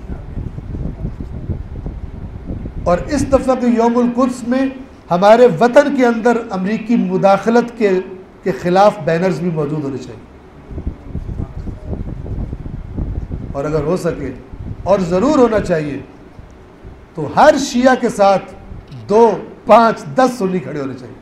اور اس دفعہ کے یوم القدس میں ہمارے وطن کے اندر امریکی مداخلت کے خلاف بینرز بھی موجود ہونے چاہیے. اور اگر ہو سکے اور ضرور ہونا چاہیے تو ہر شیعہ کے ساتھ 2، 5، 10 سنی کھڑے ہونے چاہیے،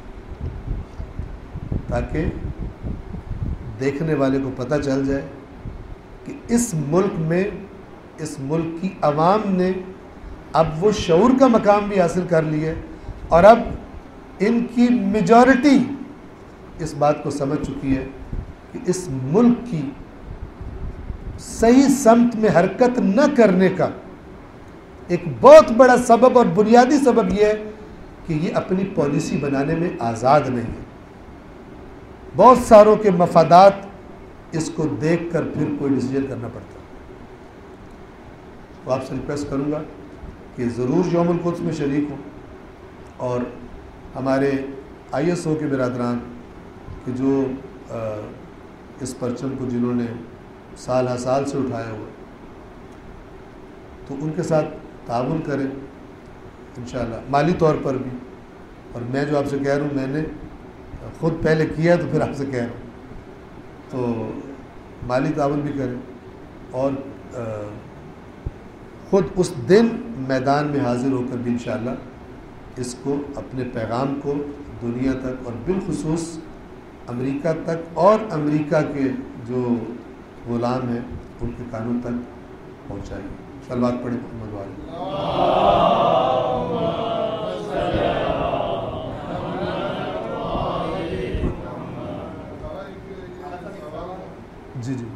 تاکہ دیکھنے والے کو پتہ چل جائے کہ اس ملک میں، اس ملک کی عوام نے اب وہ شعور کا مقام بھی حاصل کر لیا، اور اب ان کی میجورٹی اس بات کو سمجھ چکی ہے کہ اس ملک کی صحیح سمت میں حرکت نہ کرنے کا ایک بہت بڑا سبب اور بنیادی سبب یہ ہے کہ یہ اپنی پالیسی بنانے میں آزاد نہیں ہے. بہت ساروں کے مفادات اس کو دیکھ کر پھر کوئی ڈیسیجن کرنا پڑتا ہے. تو آپ سے ریکویسٹ کروں گا کہ ضرور یوم القدس میں شریک ہوں، اور ہمارے ISO کے برادران کہ جو اس پرچم کو جنہوں نے سال ہر سال سے اٹھایا ہوا، تو ان کے ساتھ تعاون کریں انشاءاللہ، مالی طور پر بھی. اور میں جو آپ سے کہہ رہا ہوں، میں نے خود پہلے کیا تو پھر آپ سے کہہ رہا ہوں، تو مالی تعاون بھی کریں، اور خود اس دن میدان میں حاضر ہو کر بھی انشاءاللہ اس کو، اپنے پیغام کو دنیا تک اور بالخصوص امریکہ تک اور امریکہ کے جو غلام ہیں ان کے کانوں تک پہنچائیں. صلوات پڑھیں محمد والے. جی جی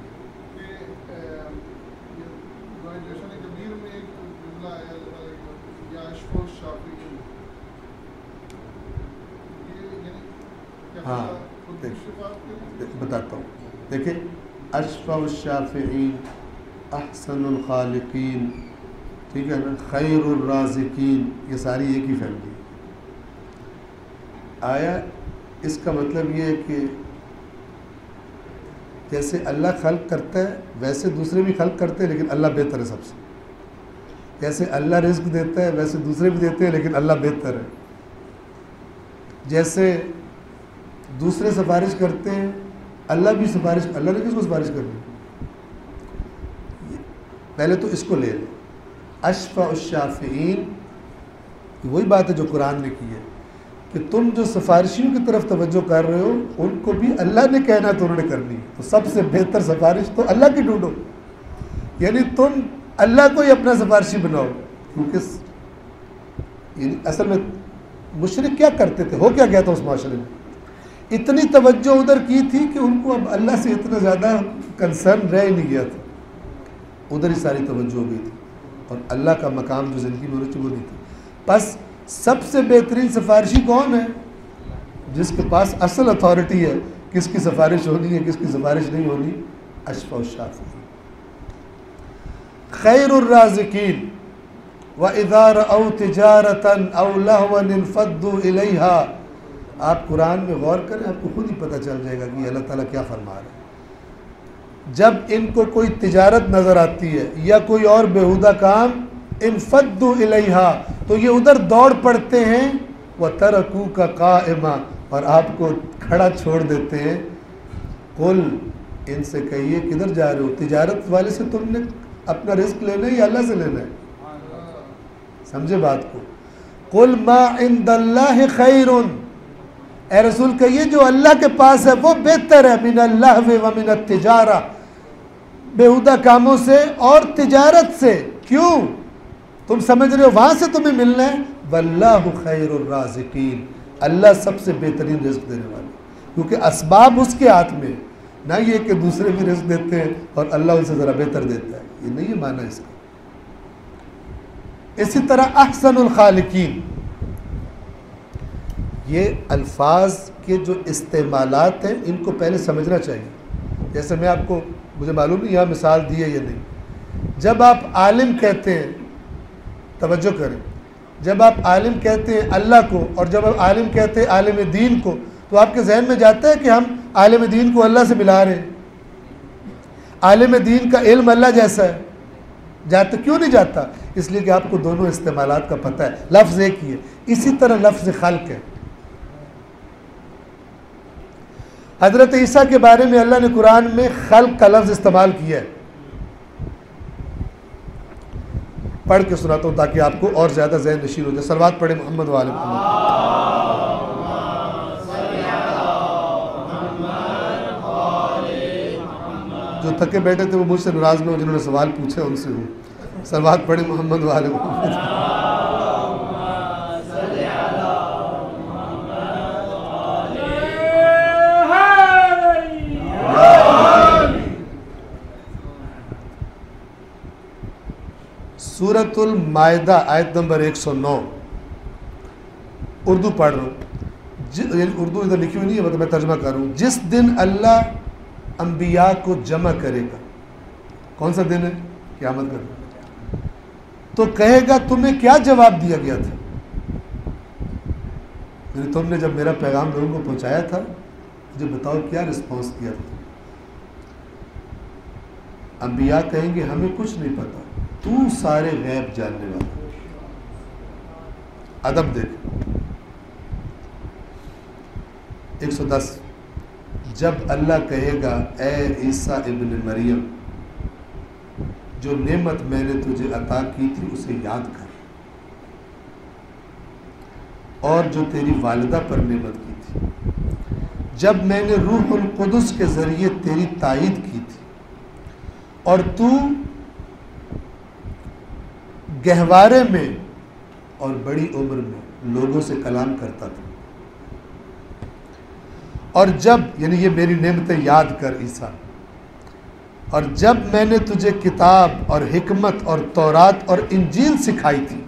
ہاں بتاتا ہوں. دیکھیں، اشفع الشافعین، احسن الخالقین، ٹھیک ہے نا، خیر الرازقین، یہ ساری ایک ہی فیملی. آیا اس کا مطلب یہ ہے کہ جیسے اللہ خلق کرتا ہے ویسے دوسرے بھی خلق کرتے ہیں، لیکن اللہ بہتر ہے سب سے. جیسے اللہ رزق دیتا ہے ویسے دوسرے بھی دیتے ہیں، لیکن اللہ بہتر ہے. جیسے دوسرے سفارش کرتے ہیں، اللہ بھی سفارش، اللہ نے کس کو سفارش کرنی؟ پہلے تو اس کو لے لیں. اشفع الشافعین، وہی بات ہے جو قرآن نے کی ہے کہ تم جو سفارشیوں کی طرف توجہ کر رہے ہو ان کو بھی اللہ نے کہنا تو انہوں نے کرنی ہے. تو سب سے بہتر سفارش تو اللہ کی ڈھونڈو، یعنی تم اللہ کو ہی اپنا سفارشی بناؤ. کیونکہ یعنی اصل میں مشرک کیا کرتے تھے، ہو کیا گیا تھا اس معاشرے میں، اتنی توجہ ادھر کی تھی کہ ان کو اب اللہ سے اتنا زیادہ کنسرن رہ ہی نہیں گیا تھا، ادھر ہی ساری توجہ ہو گئی تھی، اور اللہ کا مقام جو زندگی میں ہونا چاہیے وہ نہیں تھی. بس سب سے بہترین سفارشی کون ہے؟ جس کے پاس اصل اتھارٹی ہے، کس کی سفارش ہونی ہے کس کی سفارش نہیں ہونی. اشفع الشافعین، خیر الرازقین، وَإِذَا رَأَوْا تِجَارَةً أَوْ لَهْوًا انفضوا إِلَيْهَا. آپ قرآن میں غور کریں، آپ کو خود ہی پتہ چل جائے گا کہ اللہ تعالیٰ کیا فرما رہے ہیں. جب ان کو کوئی تجارت نظر آتی ہے یا کوئی اور بیہودہ کام، انفضوا إِلَيْهَا، تو یہ ادھر دوڑ پڑتے ہیں. وَتَرَكُوكَ قَائِمًا، اور آپ کو کھڑا چھوڑ دیتے ہیں. قل، ان سے کہیے کدھر جا رہے ہو؟ تجارت والے سے تم نے اپنا رزق لینا ہے یا اللہ سے لینا ہے؟ سمجھے بات کو. قل ما عند اللہ خیر، اے رسول کہیے جو اللہ کے پاس ہے وہ بہتر ہے، من اللہو ومن التجارہ، بیہودہ کاموں سے اور تجارت سے. کیوں؟ تم سمجھ رہے ہو وہاں سے تمہیں ملنا ہے. واللہ خیر الرازقین، اللہ سب سے بہترین رزق دینے والے، کیونکہ اسباب اس کے ہاتھ میں، نہ یہ کہ دوسرے بھی رزق دیتے ہیں اور اللہ ان سے ذرا بہتر دیتا ہے، یہ نہیں ہے معنی اس کا. اسی طرح احسن الخالقین، یہ الفاظ کے جو استعمالات ہیں ان کو پہلے سمجھنا چاہیے. جیسے میں آپ کو، مجھے معلوم نہیں یہاں مثال دی ہے یا نہیں، جب آپ عالم کہتے ہیں، توجہ کریں، جب آپ عالم کہتے ہیں اللہ کو اور جب آپ عالم کہتے ہیں عالم دین کو، تو آپ کے ذہن میں جاتا ہے کہ ہم عالم دین کو اللہ سے ملا رہے ہیں، عالم دین کا علم اللہ جیسا ہے. جاتا کیوں نہیں جاتا؟ اس لیے کہ آپ کو دونوں استعمالات کا پتہ ہے، لفظ ایک ہی ہے. اسی طرح لفظ خلق ہے. حضرت عیسیٰ کے بارے میں اللہ نے قرآن میں خلق کا لفظ استعمال کیا ہے. پڑھ کے سناتا ہوں تاکہ آپ کو اور زیادہ ذہن نشین ہو جائے. صلوات پڑھیں محمد وآل محمد. جو تھکے بیٹھے تھے وہ مجھ سے ناراض نہ ہو، جنہوں نے سوال پوچھے ان سے ہوں. صلوات پڑھیں محمد وآل محمد. سورۃ المائدہ آیت نمبر 109، اردو پڑھ رہا ہوں، اردو ادھر لکھی ہوئی نہیں ہے مطلب میں ترجمہ کر رہا ہوں۔ جس دن اللہ انبیاء کو جمع کرے گا، کون سا دن ہے؟ قیامت کا دن، تو کہے گا تمہیں کیا جواب دیا گیا تھا؟ یعنی تم نے جب میرا پیغام لوگوں کو پہنچایا تھا، مجھے بتاؤ کیا رسپانس کیا تھا؟ انبیاء کہیں گے ہمیں کچھ نہیں پتا، تو سارے غیب جاننے والا۔ ادب دیکھ 110، جب اللہ کہے گا اے عیسیٰ ابن مریم، جو نعمت میں نے تجھے عطا کی تھی اسے یاد کر، اور جو تیری والدہ پر نعمت کی تھی، جب میں نے روح القدس کے ذریعے تیری تائید کی تھی اور تو گہوارے میں اور بڑی عمر میں لوگوں سے کلام کرتا تھا، اور جب یعنی یہ میری نعمتیں یاد کر عیسیٰ، اور جب میں نے تجھے کتاب اور حکمت اور تورات اور انجیل سکھائی تھی۔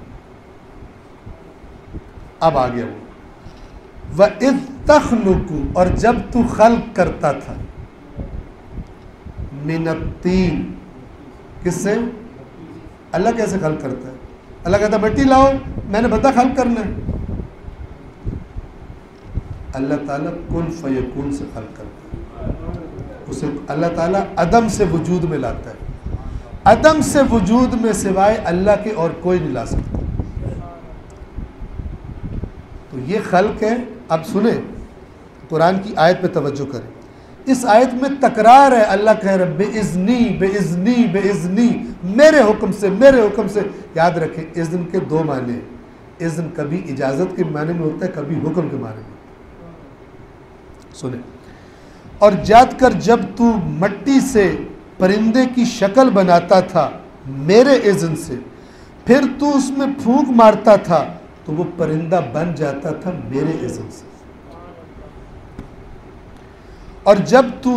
اب آگے وہ وَإِذْ تَخْلُقُ، اور جب تو خلق کرتا تھا، مِنَ الطِّينِ، کس سے؟ اللہ کیسے خلق کرتا ہے؟ اللہ کہتا مٹی لاؤ، میں نے بتا خلق کرنا ہے۔ اللہ تعالیٰ کن فیکون سے خلق کرتا ہے، اسے اللہ تعالیٰ عدم سے وجود میں لاتا ہے، عدم سے وجود میں سوائے اللہ کے اور کوئی نہیں لا سکتا۔ تو یہ خلق ہے۔ اب سنیں، قرآن کی آیت پہ توجہ کریں، اس آیت میں تکرار ہے، اللہ کہہ رہا بے اذنی بے اذنی بے اذنی، میرے حکم سے میرے حکم سے۔ یاد رکھیں اذن کے دو معنی ہیں، اذن کبھی اجازت کے معنی میں ہوتا ہے، کبھی حکم کے معنی میں۔ سنیں، اور جات کر جب تو مٹی سے پرندے کی شکل بناتا تھا میرے اذن سے، پھر تو اس میں پھونک مارتا تھا تو وہ پرندہ بن جاتا تھا میرے اذن سے، اور جب تو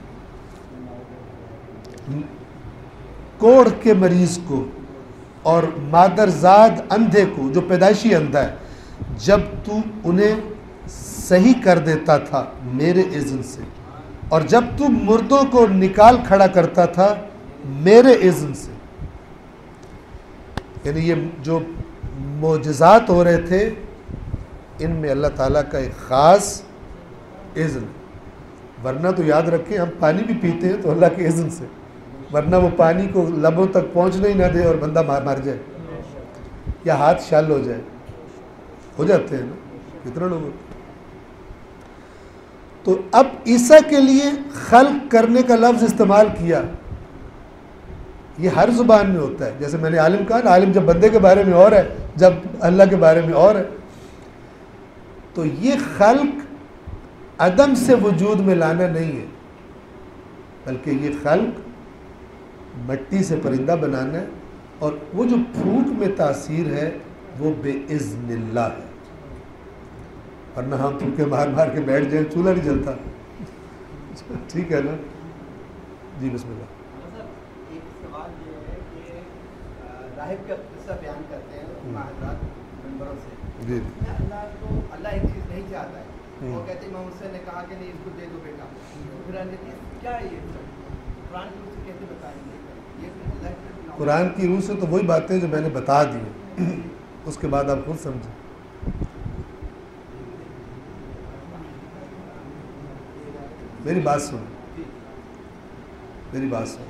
کوڑھ کے مریض کو اور مادرزاد اندھے کو جو پیدائشی اندھا ہے، جب تو انہیں صحیح کر دیتا تھا میرے اذن سے، اور جب تو مردوں کو نکال کھڑا کرتا تھا میرے اذن سے۔ یعنی یہ جو معجزات ہو رہے تھے ان میں اللہ تعالیٰ کا ایک خاص اذن، ورنہ تو یاد رکھیں ہم پانی بھی پیتے ہیں تو اللہ کے اذن سے، ورنہ وہ پانی کو لبوں تک پہنچنے ہی نہ دے اور بندہ مر جائے یا ہاتھ شل ہو جائے، ہو جاتے ہیں نا کتنے لوگ ہوتے ہیں۔ تو اب عیسیٰ کے لیے خلق کرنے کا لفظ استعمال کیا، یہ ہر زبان میں ہوتا ہے، جیسے میں نے عالم کہا نا، عالم جب بندے کے بارے میں اور ہے، جب اللہ کے بارے میں اور ہے۔ تو یہ خلق عدم سے وجود میں لانا نہیں ہے، بلکہ یہ خلق مٹی سے پرندہ بنانا ہے، اور وہ جو پھونک میں تاثیر ہے وہ بے اذن اللہ ہے، ورنہ ہم پھونکے مار مار کے بیٹھ جائیں چولہا نہیں جلتا۔ ٹھیک ہے نا جی، بسم اللہ۔ ایک سوال یہ ہے کہ راہب کا قصہ بیان کرتے ہیں حضرات ممبروں سے، جی اللہ ایک چیز نہیں چاہتا ہے، وہ کہتے ہیں امام حسین نے کہا کہ نہیں اس کو دے دو بیٹا، کیا یہ قرآن کی روح سے کیسے بتائیں گے؟ قرآن کی روح سے تو وہی باتیں جو میں نے بتا دی، اس کے بعد آپ خود سمجھیں۔ میری بات سنیں، میری بات سنیں،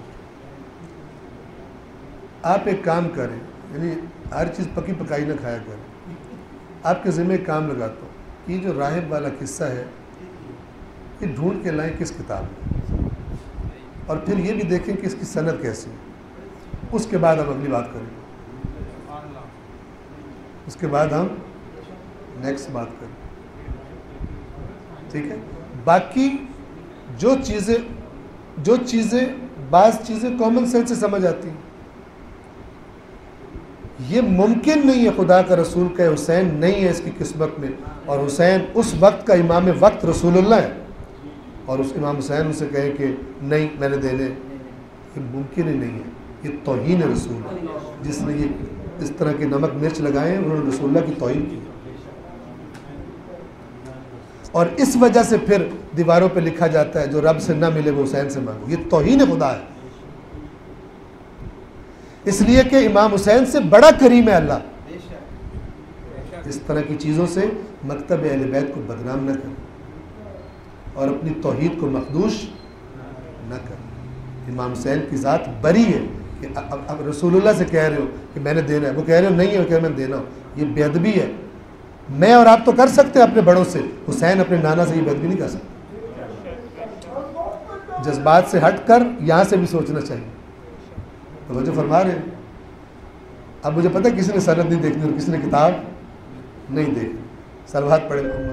آپ ایک کام کریں، یعنی ہر چیز پکی پکائی نہ کھایا کریں۔ آپ کے ذمہ ایک کام لگاتا ہوں کہ یہ جو راہب والا قصہ ہے یہ ڈھونڈ کے لائیں کس کتاب میں، اور پھر یہ بھی دیکھیں کہ اس کی سند کیسی ہے، اس کے بعد ہم اگلی بات کریں گے، اس کے بعد ہم نیکسٹ بات کریں، ٹھیک ہے۔ باقی جو چیزیں بعض چیزیں کامن سینس سے سمجھ آتی ہیں، یہ ممکن نہیں ہے خدا کا رسول کہ حسین نہیں ہے اس کی قسمت میں، اور حسین اس وقت کا امام وقت رسول اللہ ہے، اور اس امام حسین ان سے کہے کہ نہیں میں نے دینے، یہ ممکن ہی نہیں ہے۔ یہ توہین رسول ہے. جس نے یہ اس طرح کے نمک مرچ لگائے انہوں نے رسول اللہ کی توہین کی. اور اس وجہ سے پھر دیواروں پہ لکھا جاتا ہے جو رب سے نہ ملے وہ حسین سے مانگو. یہ توہین خدا ہے. اس لیے کہ امام حسین سے بڑا کریم ہے اللہ. اس طرح کی چیزوں سے مکتب اہل بیت کو بدنام نہ کر اور اپنی توحید کو مخدوش نہ کر. امام حسین کی ذات بری ہے کہ اب رسول اللہ سے کہہ رہے ہو کہ میں نے دینا ہے, وہ کہہ رہے ہو نہیں ہے, وہ کہہ رہے میں دینا ہوں. یہ بے ادبی ہے. میں اور آپ تو کر سکتے ہیں اپنے بڑوں سے, حسین اپنے نانا سے یہ بے ادبی نہیں کر سکتے. جذبات سے ہٹ کر یہاں سے بھی سوچنا چاہیے. توجہ فرما رہے ہیں. اب مجھے پتہ ہے کسی نے سند نہیں دیکھنی اور کسی نے کتاب نہیں دیکھنی. صلوات پڑھیں.